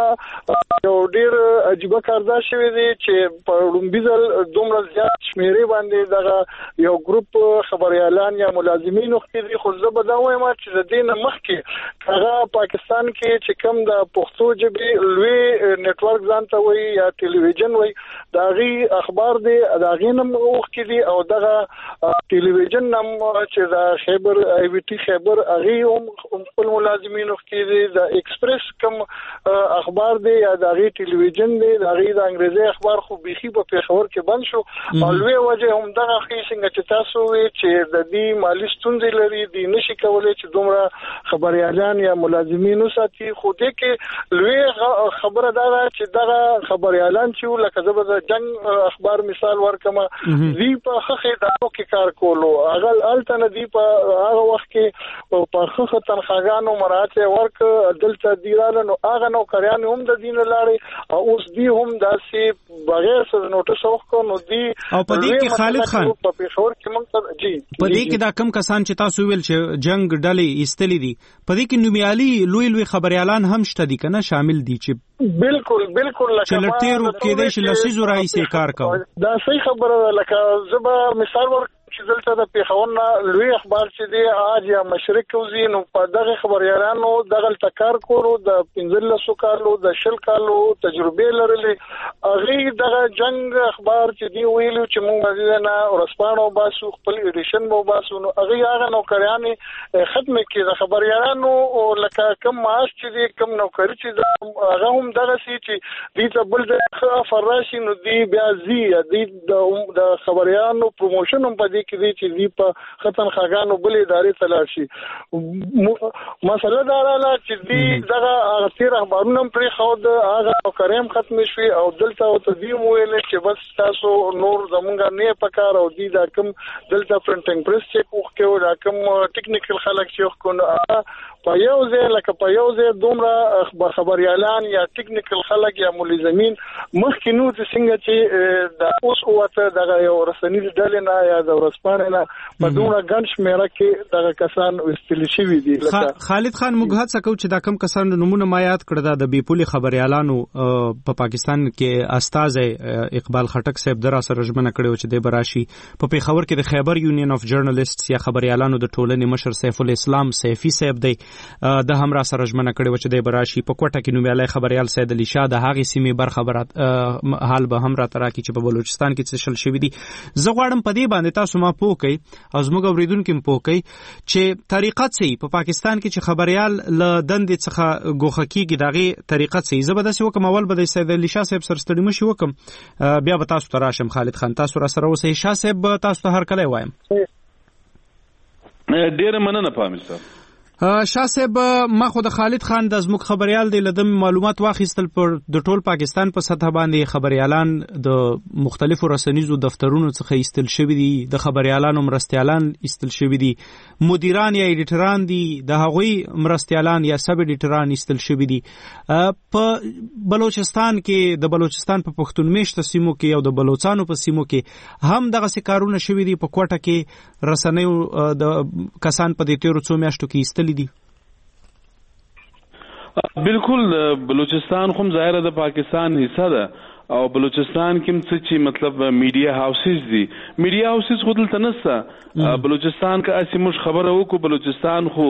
دا یو ډیر عجیب کار دا شوی دی چې پړومبیزل دومره زیات شمیرې باندې دغه یو ګروپ خبريالان یا ملازمین وختي خو زه به دا وایم چې د دې مخکې هغه پاکستان کې چې کوم د پښتو ژبې لوی نتورک ځانته وي یا ټلویزیون وي دا غي اخبار دی دا غي نم وختي دی او دغه ټلویزیون نم چې دا خیبر ای وی ټی خیبر هغه هم خپل ملازمین وختي دی د ایکسپریس کوم اخبار دی یا دا غي ټلویزیون دی دا غي د انګریزي اخبار خو بيخي په پیښور کې بند شو او لوی وجه هم دغه څنګه چې تاسو وی چې د دې مالی ستونزې لري دی نشي کولای چې دومره خبريالان یا ملازمین وساتي خو دې کې لوی خبره دا چې دغه خبريالان چې لکه زبر جنگ اخبار مثال ورکمه دی په خخه داو کې کار کولو اغل التن دی په هغه وخت کې په خخه تنخواګانو مراته ورک دلته دیراله نو هغه نو کریان هم د دین لاړې او اوس دی هم داسې بغیر څه نوټس وکړو نو دی او په دې کې خالد خان په پیښور کې موږ جی په دې کې دا کم کسان چې تاسو ویل چې جنگ ډلې ایستلې دي په دې کې نومیالي لوی خبريالان هم شته دي کنه شامل دي چې بالکل چې لټیرو کې د شلسیزو رئیس کار کوي دا صحیح خبره لکه زبا مثال ورک چې دلته د پیښور نه لوی اخبار چې دی اج یا مشرق کوزي نو په دغه خبريالانو دغه تکار کولو د 15 کالو د 10 کالو تجربه لرلې اغه دغه جنگ اخبار چې دی ویلو چې موږ نه ورسپانو باسو خپل ایډیشن مو باسو نو هغه نوکریانې ختمه کې د خبريالانو لکه کم معاش چې دی کم نوکری چې هغه هم دغه سي چې دې ته بل د فراشي نو دی بیا زی د خبريالانو پروموشن هم پدې کې دي چې دی په ختم خاګانو بل ادارې تلل شي مسله دا رااله چې دی دغه تیر اخبارونه پرې خو د هغه کریم ختم شي او دلته او ته دی ویل چې بس تاسو نور زمونږ نه پکار او دی دا کوم دلته پرنټینګ پریس چیک وکړو دا کوم ټیکنیکل خلک چې کوو په یو ځای لکه په یو ځای دومره خبريالان یا ټیکنیکل خلک یا ملزمین مخکې نو څنګه چې د اوس وته دغه یو رسنیز ډلې نه یا د ورسپانه نه په دومره ګڼ شمیره کې دغه کسان وستل شوی دي خالد خان موږ هڅه کوو چې دا کم کسان نمونه ما یاد کړل د بیپولي خبريالانو په پاکستان کې استاد اقبال خټک صاحب درا سره ژمنه کړو چې د براشي په پیښور کې د خیبر یونین اف جرنالیستس یا خبريالانو د ټولنې مشر سیف الاسلام سیفی صاحب دی د همرا سره ژمنه کړو چې د براشي په کوټه کې نومیالي خبريال سید علي شاه د هغه سیمې برخبرات حال به همرا تراکي چې په بلوچستان کې څه شل شوی دي زه غواړم په دې باندې تاسو ما پوکي او زموږ اوریدونکو هم پوکي چې طریقه څه په پاکستان کې چې خبريال ل دندې څخه ګوخه کیږي دغه طریقه څه زبردست وکم اول به د سید علي شاه صاحب سره ستړي مشي وکم بیا به تاسو ته راشم خالد خان تاسو را سره اوسئ شاه صاحب تاسو ته هر کله وایم ډیر مننه پامل صاحب شاه صاحب ما خو د خالد خان د زموږ خبريال دی لدم معلومات واخیستل پر د ټول پاکستان په سطح باندې خبريالان د مختلفو رسنیزو دفترونو څخه ایستل شوی دي د خبريالانو مرستيالان ایستل شوی دي مدیران یا ایډیټران دي د هغوی مرستيالان یا سب ایډیټران ایستل شوی دي په بلوچستان کې د بلوچستان په پښتون میشت سیمو کې او د بلوچستانو په سیمو کې هم دغه سکارونه شوی دي په کوټه کې رسنیو د کسان په دې تیرو څو میاشتو کې ایستل دي بالکل بلوچستان خو ظاهره د پاکستان حصہ ده او بلوچستان کې څه مطلب میډیا هاوسز دي میډیا هاوسز خو دلته نسته بلوچستان کا اسی مش خبره وکړو بلوچستان خو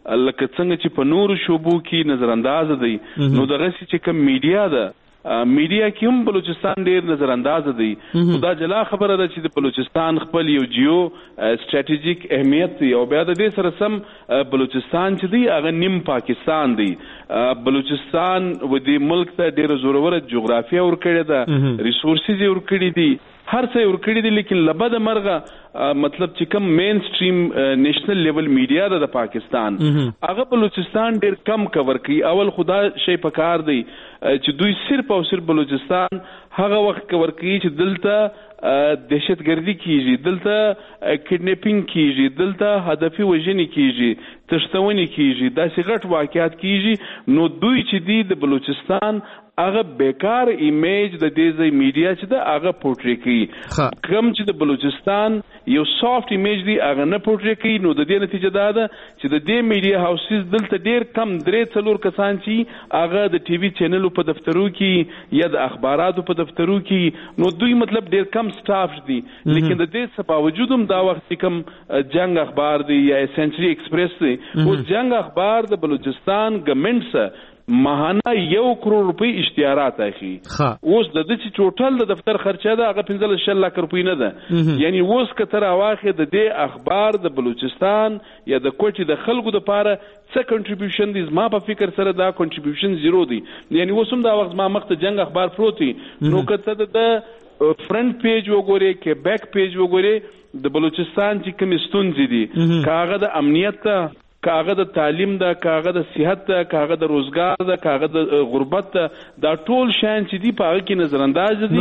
لکه څنګه چې په نورو شوبو کې نظر انداز دي نو دغه چې کوم میډیا ده میډیا کې هم بلوچستان ډیر نظر انداز دی دا جلا خبره ده چې د بلوچستان خپل یو جیو سټریټیجیک اهمیت دی او بیا د دې سره سم بلوچستان چې دی هغه نیم پاکستان دی بلوچستان و دې ملک ته ډیر زورور جغرافیه ورکړې ده ریسورسز ورکړي دي هر څه ورکړي دي لیکن لبد مرغه مطلب چې کوم مین سټریم نېشنل لیول میډیا ده د پاکستان هغه بلوچستان ډیر کم کور کوي اول خدا شی پکار دی چې دوی صرف او صرف بلوچستان هغه وخت کور کوي چې دلته دهشتګردي کیږي دلته کډنیپینګ کیږي دلته هدفي وژنې کیږي تشتونی کیږي داسې غټ واقعیات کیږي نو دوی چې دی د بلوچستان هغه بیکار ایمیج د دې ځای میډیا چې دا هغه پورټری کوي کوم چې د بلوچستان یو سافت ایمیج دی هغه نه پورټری کوي نو د دې نتیجه دا ده چې د دې میډیا هاوسز دلته ډیر کم 3-4 کسان چې هغه د ټي وي چینلو په دفترو کې یا د اخباراتو په دفترو کې نو دوی مطلب ډیر کم سټاف دي لیکن د دې باوجود هم دا وخت کوم جنگ اخبار دی یا سنچري ایکسپریس دی او جنگ اخبار د بلوچستان ګورنمنت سره ماهانه 1 کروڑ روپۍ اشتهارات اخی اوس د دې ټوټل د دفتر خرچه ده هغه 15 لک روپۍ نه ده یعنی اوس کتر اواخه د دې اخبار د بلوچستان یا د کوټي د خلکو د پاره څه کنټریبیوشن دي ما په فکر سره دا کنټریبیوشن زیرو دی یعنی اوس هم دا وخت ما مخ ته جنگ اخبار پروتي نو کته د فرنٹ پیج وګوري کې بیک پیج وګوري د بلوچستان چې کوم ستونزې دي کاغه د امنیت ته کاغه د تعلیم ده کاغه د صحت ده کاغه د روزګار ده کاغه د غربت ده دا ټول شان چې دی په هغه کې نظر انداز دي نو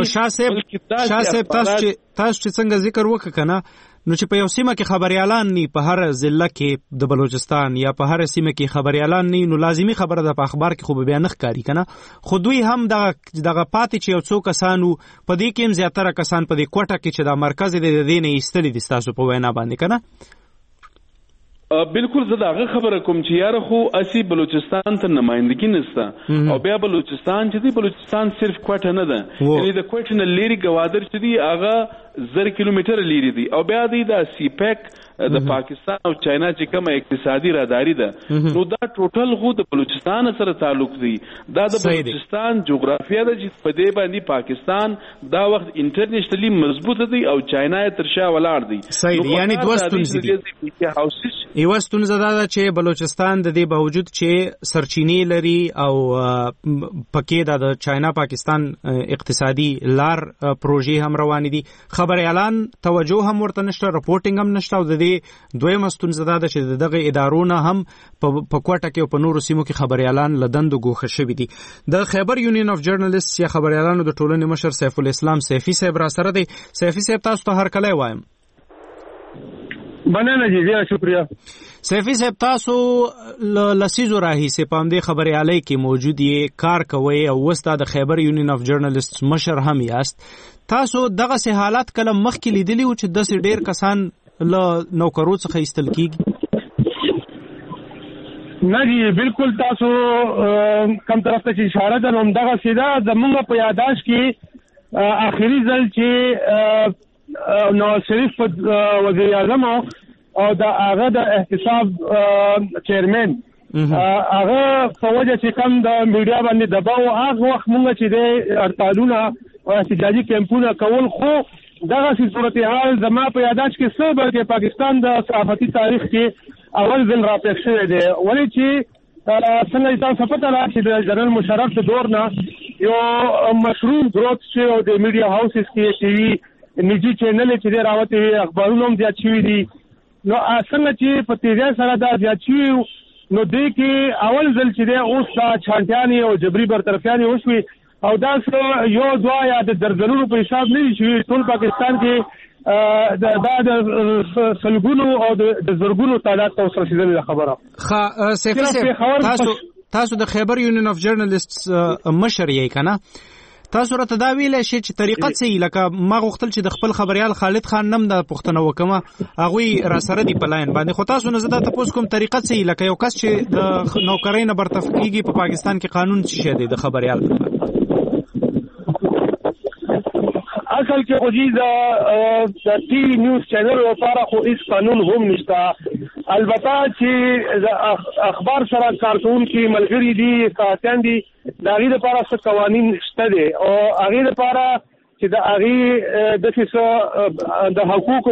شاسب تاسو چې څنګه ذکر وکړه کنه نو چې په یو سیمه کې خبريالان ني په هر ضلع کې د بلوچستان یا په هر سیمه کې خبريالان ني نو لازمی خبره ده په اخبار کې خو به بیان ښکاری کنه خو دوی هم دغه پاتې چې یو څو کسانو په دې کې هم زیاتره کسان په دې کوټه کې چې د مرکز د دې نه ایستلې دي تاسو په وینا باندې کنه بالکل زه دا خبره کوم چې یاره خو اسی بلوچستان ته نمائندګي نشته او بیا بلوچستان چې دی بلوچستان صرف کوټه نه ده یعنی د کوټه نه لري ګوادر چې دی هغه 0 کیلومتر لري دی او بیا دی د سی پیک د پاکستان او چاینا چې کومه اقتصادي راهداري ده نو دا ټوټل خو د بلوچستان سره تعلق دی دا د بلوچستان جغرافیه ده چې په دې باندې پاکستان دا وخت انټرنیشنلی مضبوطه دی او چاینا تر شا ولاړ دی صحیح یعنی دوستون دي یو ستونزه دا چې بلوچستان د دې باوجود چې سرچینې لري او پکې د چاینا پاکستان اقتصادي لار پروژې هم روان دي خبر اعلان توجه هم ورته نشته رپورټینګ هم نشته او د دې دویمه ستونزه دا چې دغه ادارونه هم په کوټه کې او په نورو سیمو کې خبر اعلان لدند ګوښه شوی دي د خیبر یونین اف جرنالست یا خبر اعلانو د ټولنې مشر سیف الاسلام سیفی صاحب را سره دی سیفی صاحب تاسو ته هر کله وایم مننه جی شکریہ سیفی صاحب تاسو لسیزو راهیسه په همدې خبري علي کې موجود یې کار کوي او وستا د خیبر یونین اف جرنالست مشر هم یاست تاسو دغه سه حالات کله مخکې لیدلی او چې د ډیر کسان له نوکرو څخه ایستل کیږي نه جی بالکل تاسو کم طرف ته اشاره ده نو دغه سیده زموږ په یاداش کې اخیری ځل چې نو شریف وزیر اعظم او د هغه د احتساب چیرمن هغه په وجه چې کوم د میډیا باندې دباو هغه وخت مونږ چې د هړتالونه او احتجاجي کیمپونه کول خو دغه صورتحال زما په یاداش کې څه بلکې پاکستان د صحافتي تاریخ کې اول ځل راپېښ شوی دی ولې چې څنګه تاسو پته لرئ چې د جنرال مشرف د دور نه یو مشروع گروث چې او د میډیا هاوسز کې ټي وي نجی چینل چې دی راوته وي اخبارونه هم زیات شوي دي نو څنګه چې په تیزه سره دا زیات شوي نو دې کې اول ځل چې دی اوس دا چانټیانې او جبري برطرفیانې وشوي او دا یو دوه یا د درجنونو په حساب نه شي ټول پاکستان کې د سلګونو او د زرګونو تعداد ته ورسېدلې خبره سیفی تاسو د خیبر یونین اف جرنالست مشر یې کنه تاسو راته دا ویلای شئ چې طریقه څه لکه ما غوښتل چې د خپل خبريال خالد خان نم د پښتنو وکمه هغه را سره دی پلاین باندې خو تاسو نه زده تاسو کوم طریقه څه لکه یو کس چې د نوکرۍ نه برطرف کیږي په پاکستان کې قانون څه دی د خبريال اصل کې خو د ټي وي نیوز چینل لپاره خو هیڅ قانون هم نشته البته چې اخبار سره کارکونکي ملګری دي کاتیان دي د هغې لپاره څه قوانین شته دي او هغې لپاره چې د هغې داسې د حقوقو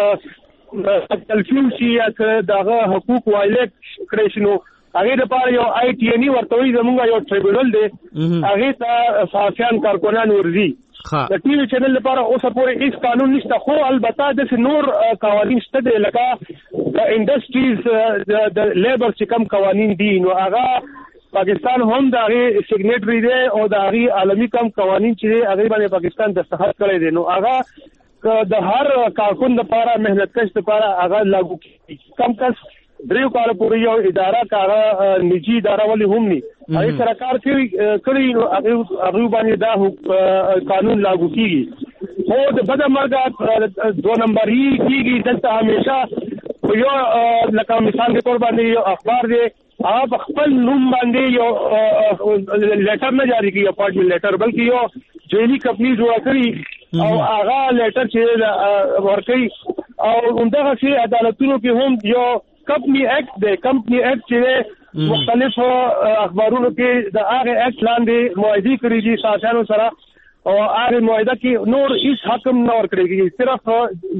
تلفیم شي یا د هغه حقوق وایلیټ کړی شي نو هغې لپاره یو ITNE ورته وایي زمونږ یو ټریبیونل دی هغې ته صحافیان کارکنان ورځي د ټي وي چینل لپاره اوسه پورې هیڅ قانون نشته خو البته داسې نور قوانین شته دی لکه د انډسټریز د لیبر چې کوم قوانین دي نو هغه پاکستان هم د هغې سیګنیټري دی او د هغې عالمي کوم قوانین چې دی هغې باندې پاکستان دستخط کړی دی نو هغه د هر کارکن لپاره محنتکش لپاره هغه لاګو کیږي کم کس 3 کال پورې یو اداره کاغه نجی اداره ولې هم ني هغه سرکار کړی نو هغه باندې دا قانون لاګو کیږي خو د بد مرګ 2 نمبر کیږي دلته همیشه یو لکه مثال کے طور باندې یو اخبار دی آپ خپل نوم باندې یو لیټر نه جاری کیږي اپارټمنټ لیټر بلکې یو جیلی کمپنی جوړ کړی او هغه لیټر چې ورکړي او همدغه چې عدالتونو کې هم یو کمپنی ایکٹ دی کمپنی ایکٹ چې مختلف اخبارونو کې د هغه ایکٹ لاندې معاهدې کړې دي صحافیانو سره او هغه معاهده کې نور هیڅ حکم نه ورکړی کېږي صرف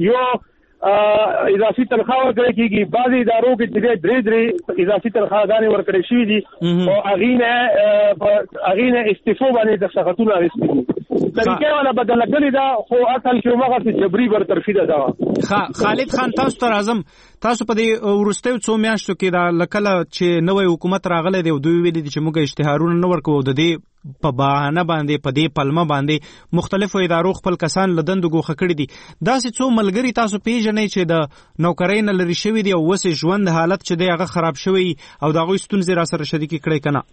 یو اضافي تنخواه ورکړی کېږي بعضې ادارو کې درې اضافي تنخواهګانې ورکړی شوي دي او هغې نه استعفو باندې دستخطونه اخیستي دي طریقې والا بدله کړې ده خو اصل کې همغسې جبري برطرفي ده دغه خالد خان تاسو ته راځم تاسو په دې وروستیو څو میاشتو کې دا لکله چې نوی حکومت راغلی دی او دوی ویلي دي چې موږ اشتهارونه نه ورکوو د دې په بهانه باندې په دې پلمه باندې مختلفو ادارو خپل کسان له دندو ګوښه کړي دي داسې څو ملګري تاسو پیژنئ چې د نوکرۍ نه لرې شوي دي او اوس ژوند حالت چې دی هغه خراب شوی او د هغوی ستونزې را سره شریکې کړی که نه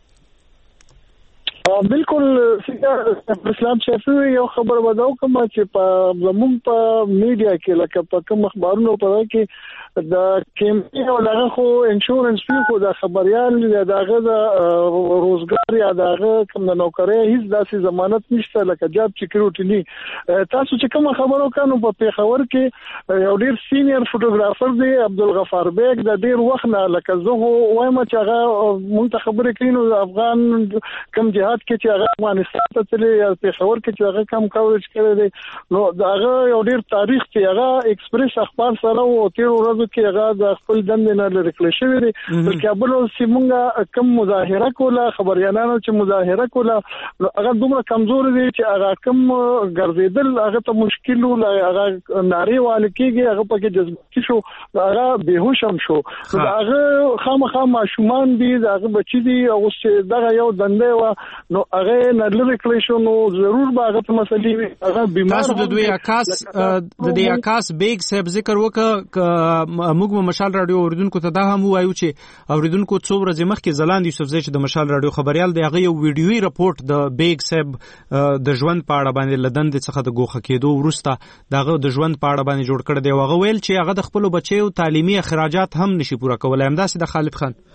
بالکل اسلام شافعي یو خبر وداو کوم چې په زموږ په میډیا کې لکه په کوم اخبارونو په کې د کیمپین او دغه خو انشورنس فی خو د خبريال دغه د روزګار یا دغه کوم د نوکرۍ هیڅ داسې ضمانت نشته لکه جاب سکیورټي نه تاسو چې کوم خبرو کانو په پیښور کې یو ډیر سینیئر فوټوګرافر دی عبدالغفار بیگ د ډیر وخت نه لکه زه وایم چې هغه مونږ خبرې کوي نو افغان کم جهاد کې چې هغه افغانستان ته تللی یا پیښور کې چې هغه کم کاورج کړی دی نو هغه یو ډیر تاریخ چې هغه ایکسپریس اخبار سره او تیر ورځ کې هغه د خپل دندې نه لري کړی شوی دی بلکې بل سیمونګه کم مظاهره کوله خبريالانو چې مظاهره کوله هغه دومره کمزور دي چې هغه کم ګرځیدل هغه ته مشکل ولا هغه ناری وال کېږي هغه پکې جذبي شو هغه بهوش هم شو هغه خامخا ماشومان دي هغه بچی دي او چې دغه یو دندې و نو هغه نه لري کړی شو نو ضرور به هغه مسلې هغه بیمار تاسو د دوی عکاس د دې عکاس بیگ صاحب ذکر وکړه موږ مشال رادیو اوریدونکو ته دا هم وایو چې اوریدونکو څو ورځې مخکې زلاند یوسف زی چې د مشال رادیو خبريال دی هغه یو ویډیوي رپورت د بیگ صاحب د ژوند په اړه باندې لدند څخه د ګوښه کېدو وروسته دغه د ژوند په اړه باندې جوړ کړی دی هغه ویل چې هغه د خپل بچیو تعلیمي اخراجات هم نشي پوره کولای همداسې د خالد خان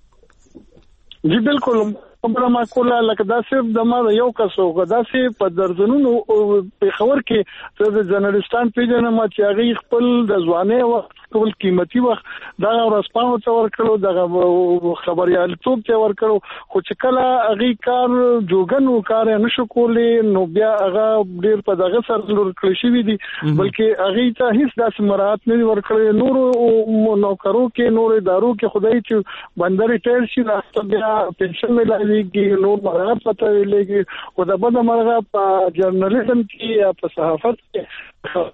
جی بالکل خبره ما کوله لکه دا صرف د ما یو کس او دا صرف په درځنونو په خبر کې د جرنالستان پیژنم چې هغه خپل د ځواني وخت خپل قیمتي وخت دا ورسپانو ته ورکړو د خبريالتوب ته ورکړو خو چې کله هغه کار جوګن وکړ نه شو کولې نو بیا هغه ډیر په دغه سره لور کړی شوی دی بلکې هغه ته هیڅ داسې مراحت نه ورکړي نور نوکرو کې نور ادارو کې خدای چې بندر ټیر شي راځي بیا پنشن ملایږي نور مراحت پته ویلېږي او د بده مرغه په جرنالیزم کې یا په صحافت کې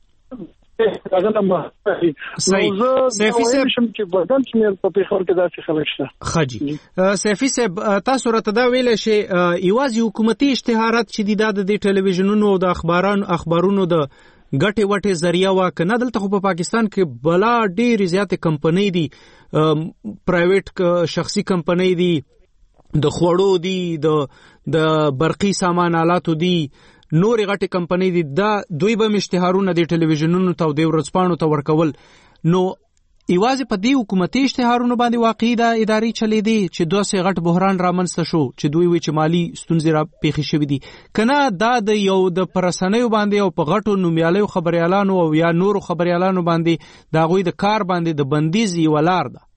سیفی صاحب تاسو راته دا ویل شي ایوازي حکومتي اشتهارات چې د دې ټلویزیونونو او د اخبارونو د ګټه وټه ذریعہ واکنه دلته خو په پاکستان کې بلا ډېر زیات کمپنۍ دي پرایویټ شخصي کمپنۍ دي د خوړو دي د برقي سامان آلاتو دي نور غټه کمپنۍ دي دا دوی به اشتهارونه د ټلویزیونونو ته او د ورځپاڼو ته ورکول نو یوازې په دې حکومتي اشتهارونو باندې واقعي دا ادارې چلیدي چې دوسه غټ بحران رامنځته شو چې دوی وی چې مالی ستونزې را پیښې شوې دي کنه دا د یو د پرسنیو باندې او په غټو نومیالیو خبريالانو او یا نورو خبريالانو باندې دا غوي د کار باندې د بندیز یو لار ده.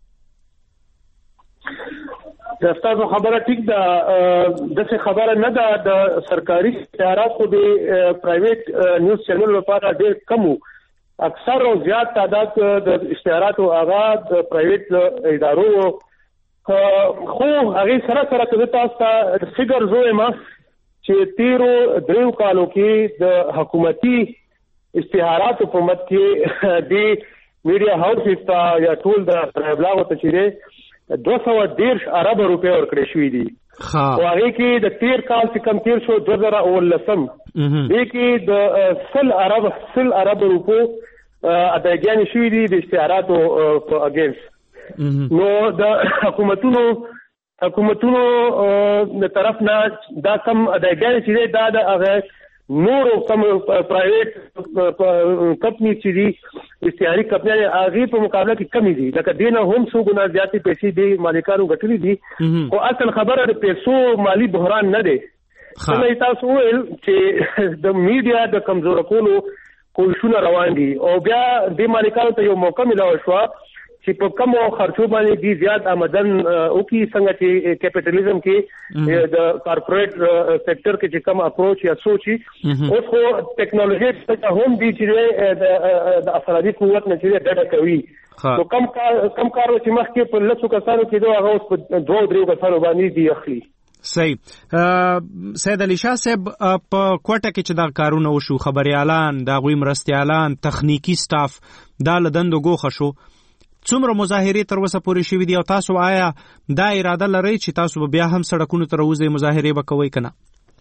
تاسو خبره ټیک ده دغه خبره نه ده د سرکاري اشتهارات خو د پرایویټ نیوز چینل لپاره ډېر کم اکثر او زیات تعداد د اشتهارات او آغاز د پرایویټ ادارو خو هغه سره د تاسو ته فګر زوما چې تیرو دریو کالو کې د حکومتي اشتهارات په مت کې د میډیا هاوسز ته یا ټول د ابلاغ ته چیرې 210 ارب روپے ورکړې شوې دي. او هغه کې د تیر کال چې کم تیر شو 2019 دې کې د 100 ارب روپو اداګانی شوې دي د اشتهاراتو په اگینست. نو د حکومتونو د طرف نه دا کم اداګانی چې دا د هغه نورو کم پرایویټ کمپنی چې دي اشتهاري کمپنۍ هغه په مقابله کې کمی دي لکه دینه هم څو ګنا زیاتې پیسې دي مالکانو ګټلې دي او اصل خبره د پیسو مالی بحران نه دی. څنګه تاسو ویل چې د میډیا د کمزور کولو کوششونه روان دي او بیا د مالکانو ته یو موقع ملو شو چې په کومو خرچو باندې دي زیات آمدن او کی څنګه چې کیپټالیزم کې د کارپوریټ سېکټر کې چې کوم اپروچ یا سوچي او خو ټیکنالوژي ته هم دي چې د افرادي قوت نه چې ډډه کوي. نو کم کار چې مخکې په لسو کسانو کې دوه هغه اوس په 2-3 کسانو باندې دی اخلي. صحیح. سید علي شاه صاحب په کوټه کې چې دا کارونه وشو خبريالان دا غوي مرستيالان تخنیکی سټاف دا لدندو ګوښه شو څومره مظاهرې تر اوسه پورې شوې دي او تاسو آیا دا اراده لرئ چې تاسو بیا هم سړکونو ته راوځئ مظاهرې به کوئ کنه؟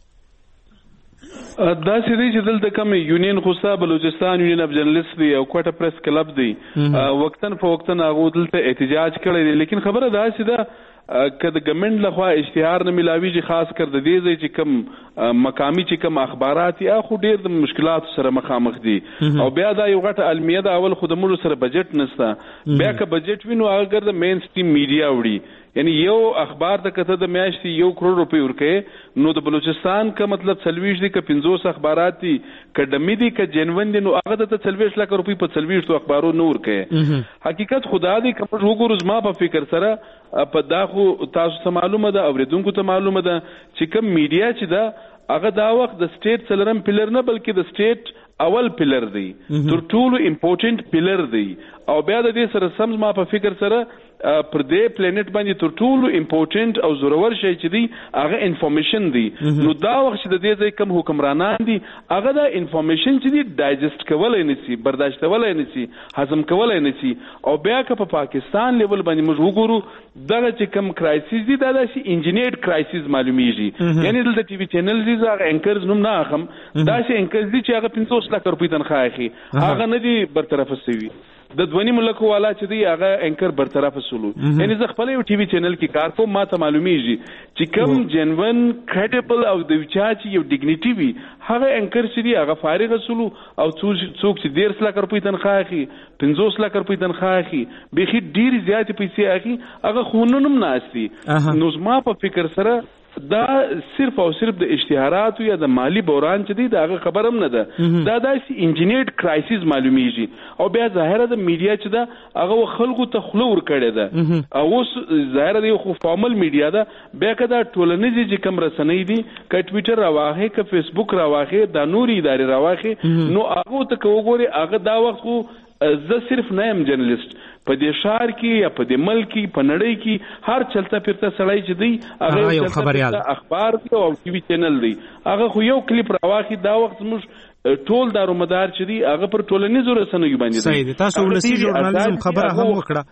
دا سری چې دلته کوم یونین خوستا بلوچستان یونین اف جرنالست دی او کوټه پریس کلب دی وقتن فوقتن هغه دلته احتجاج کړی دی لیکن خبره دا چې دا که د ګورنمنت لخوا اشتهار نه ملاویږي خاص کر د دې ځای چې کم مقامی چې کم اخبارات یا خو ډیر د مشکلات سره مخامخ دي او بیا دا یو غټه علمیه د اول خو د ملو سره بجټ نشته بیا که بجټ وینو اگر د مین سټریم میډیا وړي یعنی یو اخبار د کته د میاشتې 1 کروڑ روپے ورکې نو د بلوچستان کا مطلب 40 دي که 50 اخبارات دي کډمی دي که جنون دي نو هغه د 40 لک روپے په 40 اخبارو نور کې حقیقت خدا دې کوم وګورز ما په فکر سره په داخو تاسو ته معلومه ده اوریدونکو ته معلومه ده چې کوم میډیا چې دا هغه دا وخت د سټیټ څلرم پلر نه بلکې د سټیټ اول پلر دی تر ټولو امپورټنٹ پلر دی او بیا د دې سره سم ما په فکر سره پر دې پلانټ باندې تر ټولو امپورټنٹ او ضرور شی چې دی هغه انفارمیشن دی نو دا وخت چې د دې ځای کم حکمرانان دي هغه دا انفارمیشن چې دی ډایجست کولای نشي برداشتولای نشي هضم کولای نشي او بیا که په پاکستان لیول باندې موږ وګورو دغه چې کم کرایسیس دی دا داسې انجینیرډ کرایسیس معلومیږي یعنی دلته ټي وي چینل دي هغه انکرز نوم نه اخم داسې انکرز دي چې هغه 500 لک روپۍ تنخواه اخلي هغه نه دي برطرف شوي د دوانی ملکو والا چې دی هغه انکر برطرف شولو یعنی زه خپل یو ټي وي چینل کې کار کوم ما ته معلومیږي چې کم جنون کریډیبل او د وچا چې یو ډیګنیټي وي هغه انکر چې دی هغه فارغ شولو او څوک چې 1.5 لک روپۍ تنخواه اخلي 500 لک روپۍ تنخواه اخلي بيخي ډیر زیات پیسې اخلي هغه خونونم ناشتي نو ما په فکر سره دا صرف او صرف د اشتهارات یا د مالی بحران چې دی دا هغه خبرم نه ده دا داسې انجینیرډ کرایسیس معلومیږي او بیا ظاهره د میډیا چې دا هغه خلکو ته خوله ورکړې ده او اوس ظاهره دی خو فارمل میډیا ده بیا که دا ټولنیزې چې کوم رسنۍ دي که ټویټر راواخې که فیسبوک راواخې دا نورې ادارې راواخې نو هغو ته که وګورې هغه دا وخت خو زه صرف نه یم جرنالست په دې شهر کې یا په دې ملک کې په نړۍ کې هر چلته پیرته سړی چې دی هغه یو خبريال اخبار دی او ټي وي چینل دی هغه خو یو کلیپ راواخی دا وخت موږ ټول دارومدار چې دی هغه پر ټولنیزو رسنیو باندې دی صحیح تاسو ولسی ژورنالیزم خبره هم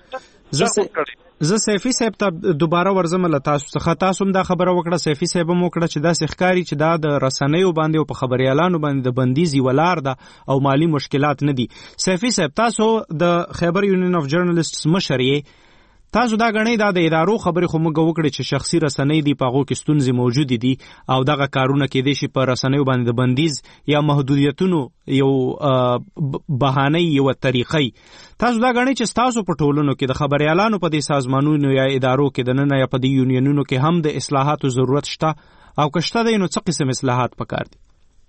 وکړه زه سیفی صاحب ته دوباره ورزم له تاسو څخه تاسو هم دا خبره وکړه سیفی صاحب هم وکړه چې دا سخکاری چې دا د رسنیو باندې او په خبريالانو باندې د بندیزي ولار ده او مالی مشکلات نه دي. سیفی صاحب تاسو د خیبر یونین اف جرنالستس مشر تاسو دا غنئ دا د ادارو خبرې خو موږ وکړې چې شخصي رسنۍ دي په هغو کې ستونزې موجودې دي او دغه کارونه کېدای شي په رسنیو باندې د بندیز یا محدودیتونو یو بهانه یو طریقې. تاسو دا غنئ چې تاسو په ټولنو کې د خبريالانو په دې سازمانونو یا ادارو کې د نن یا په دې یونینونو کې هم د اصلاحاتو ضرورت شته او کشته دی نو څه قسم اصلاحات پکار دي؟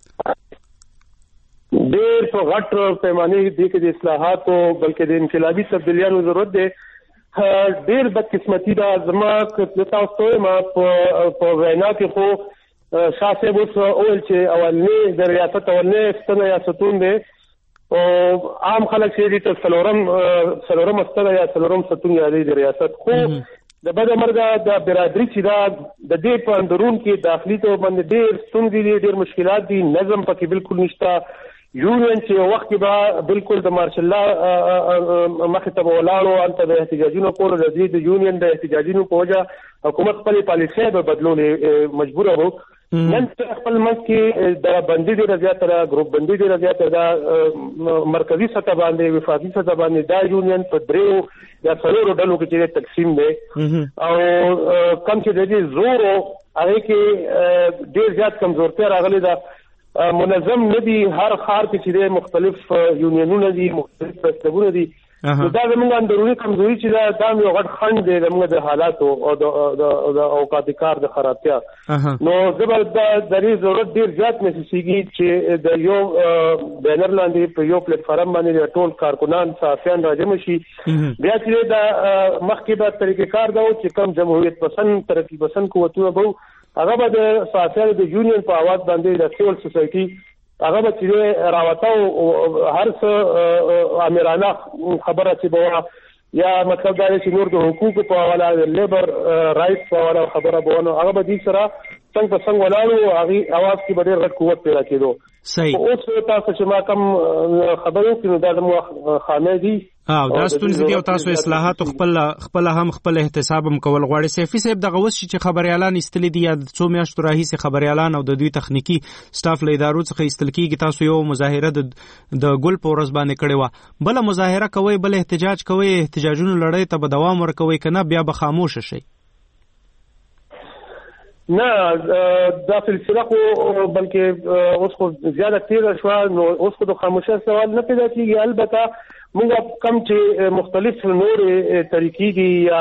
ډېر په غټ پیمانه دي کې د اصلاحاتو بلکې د انقلابي تبدیلیانو ضرورت دی. ډېر بدقسمتي دا زما تاسو ما په وینا کې خو شاه صاحب اوس اول چې اولنی د ریاست اولنی ستنه یا ستون دی او عام خلک چې دي څلورم ستنه یا څلورم ستون یا د ریاست خو د بده مرګه د برادری چې دا د دې په اندرون کې داخلي ته باندې ډېر ستونزې دي، ډېر مشکلات دي، نظم پکې بالکل نشته. یونین چې وخت کې به بالکل د مارشل الله مخې ته ولاړو انته د احتجاجونو کولو د دې د یونین د احتجاجونو په وجه حکومت خپل پالیسۍ به بدلولې مجبور وو. نن خپل منځ کې د بندي ډېره زیاته ګروپ بندي ډېره زیاته دا مرکزي سطح باندې وفاقي سطح باندې دا یونین په دریو یا څلورو ډلو کې چې تقسیم دی او کم چې د دې زور هغه کې ډېر زیات کمزورتیا راغلې ده. منظم نه دي، هر خار کې چې مختلف یونینونه دي، مختلف پرستګونه دي. نو دا زموږ اندرونی کمزوري چې دا یو غټ خنډ دی زموږ د حالاتو او د اوقات کار د خرابتیا. نو زبر د دې ضرورت ډیر زیات محسوسيږي چې د یو بینر لاندې په یو پلیټ فارم باندې ټول کارکونان صحافیان راجم شي. بیا چې دا مخکې به طریقې کار دا و چې کم جمهوریت پسند ترقی پسند قوتونه به هغه به د صحافیانو د یونین په आवाज باندې د سیول سوسایټي هغه به چې راوتاو هر څه امیرانه خبره چې بوا یا مطلب دا چې نور د حقوقو په حواله د لیبر رائټس په حواله خبره بونه هغه به دې سره څنګه په څنګه ولاړو هغه आवाज کې به ډېر غټ قوت پیدا کېدو. صحیح. اوس تاسو چې ما کوم خبرو کې دا زموږ خامې دي دا ستونزې دي او تاسو اصلاحات خپل هم خپل احتساب هم کول غواړي. سیفي صاحب دغه اوس چې خبريالان استلې دي یا څو میاشتو راهیسې خبريالان او د دوی تخنیکی سټاف له ادارو څخه استل کیږي، تاسو یو مظاهره د ګل په ورځ باندې کړې و، بل مظاهره کوي، بل احتجاج کوي، احتجاجونو لړۍ ته به دوام ورکوي کنه بیا به خاموش شي؟ نه دا سلسله خو بلکې اوس خو زیاده تیزه شوه، نو اوس خو د خاموشۍ سوال نه پیدا کېږي. البته موږ کم چې مختلف نورې طریقې دي یا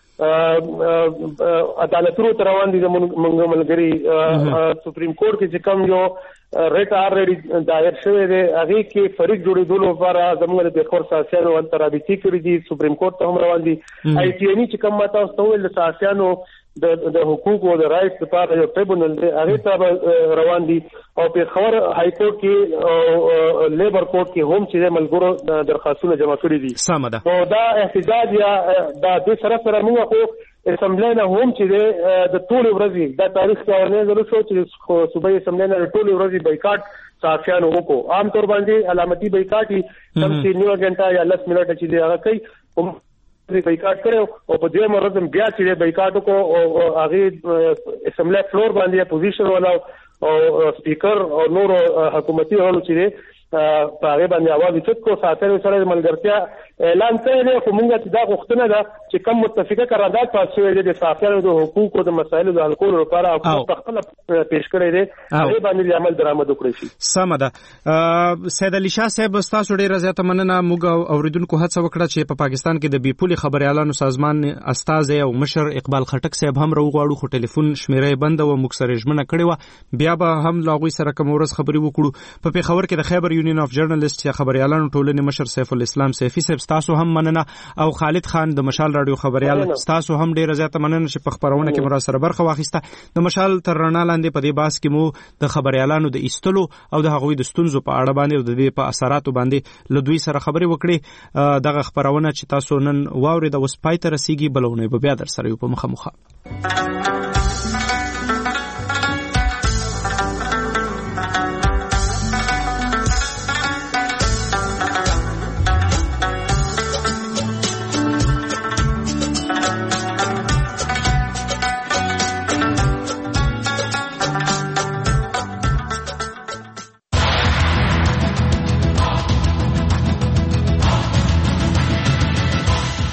عدالتونو ته روان دي زموږ ملګري سپریم کورټ کې چې کم یو ریټ آلریډي دایر شوی دی هغې کې فریق جوړېدلو لپاره زموږ د بېخور صحافیانو هلته رابطې کړي دي، سپریم کورټ ته هم روان دي. آی ټي این چې کم ما تاسو ته وویل د صحافیانو د حقوقو او د رایټس لپاره یو ټریبونل دی هغې ته روان دي او پېښور های کورټ کې او لیبر کورټ کې هم چې ملګرو درخواستونه جمع کړي دي. سمه ده. نو دا احتجاج یا دا دې سره موږ خو اسمبلی نه هم چې د ټولې ورځې دا تاریخ کې اورنې ضرور شو چې صوبایي اسمبلی نه د ټولې ورځې بایکاټ صحافیانو وکړو. عام طور باندې علامتي بایکاټ یې کم چې نیمه ګنټه یا 10 منټه چې دی هغه کوي بایکاټ کړو او په دې مرزم بیا چې بایکاټ کو او هغه اسمبلی فلور باندې اپوزیشن والا او سپیکر او نور حکومتي هلو چې په هغه باندې आवाज وکړ کو ساتره سره ملګرتیا اعلان کړی. خو موږ چې دا غوښتنه ده چې کوم متفقه قرارداد پاس شوی دی د صحافیانو د حقوقو د مسایلو د حل کولو لپاره او خپل پیش کړی دی هغه باندې عمل درآمد وکړي شي. سمه ده. سید علي شاه صاحب تاسو ډیره زیاته مننه. موږ اوریدونکو هڅه وکړه چې په پاکستان کې د بیپولي خبريالانو سازمان استازی او مشر اقبال خټک صاحب هم راوغواړو، خو ټلیفون شمیره بنده و موږ سره ژمنه کړې و بیا به هم لاغوي سره کوم ورځ خبري وکړو. په پیښور کې د خیبر یونین اف جرنالست یا خبريالانو ټولنې مشر سیف الاسلام سیفي صاحب تاسو هم مننه او خالد خان د مشال رادیو خبريال تاسو هم ډیره زیاته مننه چې په خبرونه کې مرا سره برخه واخیسته. د مشال تر رڼا لاندې په دې باس کې مو د خبريالانو د ایستلو او د هغوی د ستونزو په اړه باندې او د دې په اثراتو باندې له دوی سره خبرې وکړې. دغه خبرونه چې تاسو نن واورید اوس پای ته رسیږي، بلونه به بیا در سره یو په مخه.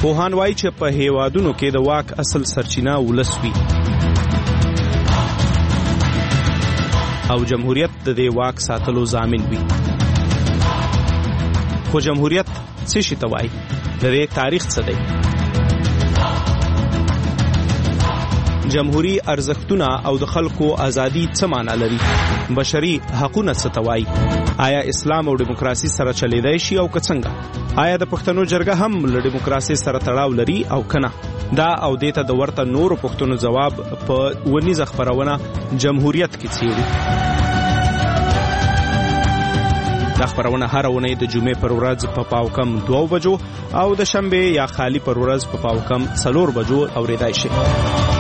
پوهان وایي چې په هیوادونو کې د واک اصل سرچینه ولس وي او جمهوریت د دې واک ساتلو ضامن وي. خو جمهوریت څه شي ته وایي؟ د دې تاریخ څه دی؟ جمهوری ارزښتونه او د خلکو ازادي څه معنا لري؟ بشري حقوقونه څه ته وایي؟ آیا اسلام او دیموکراسي سره چلیدای شي او که څنګه؟ آیا د پښتنو جرګه هم له دیموکراسي سره تړاو لري او کنه؟ دا او دیته د ورته نورو پښتنو جواب په ونیزه خبرونه جمهوریت کې څیړي. دا خبرونه هر ونې د جمعې پر ورځ په پاوکم 2 بجو او د شنبه یا خالی پر ورځ په پاوکم 4 بجو اوریدای شي.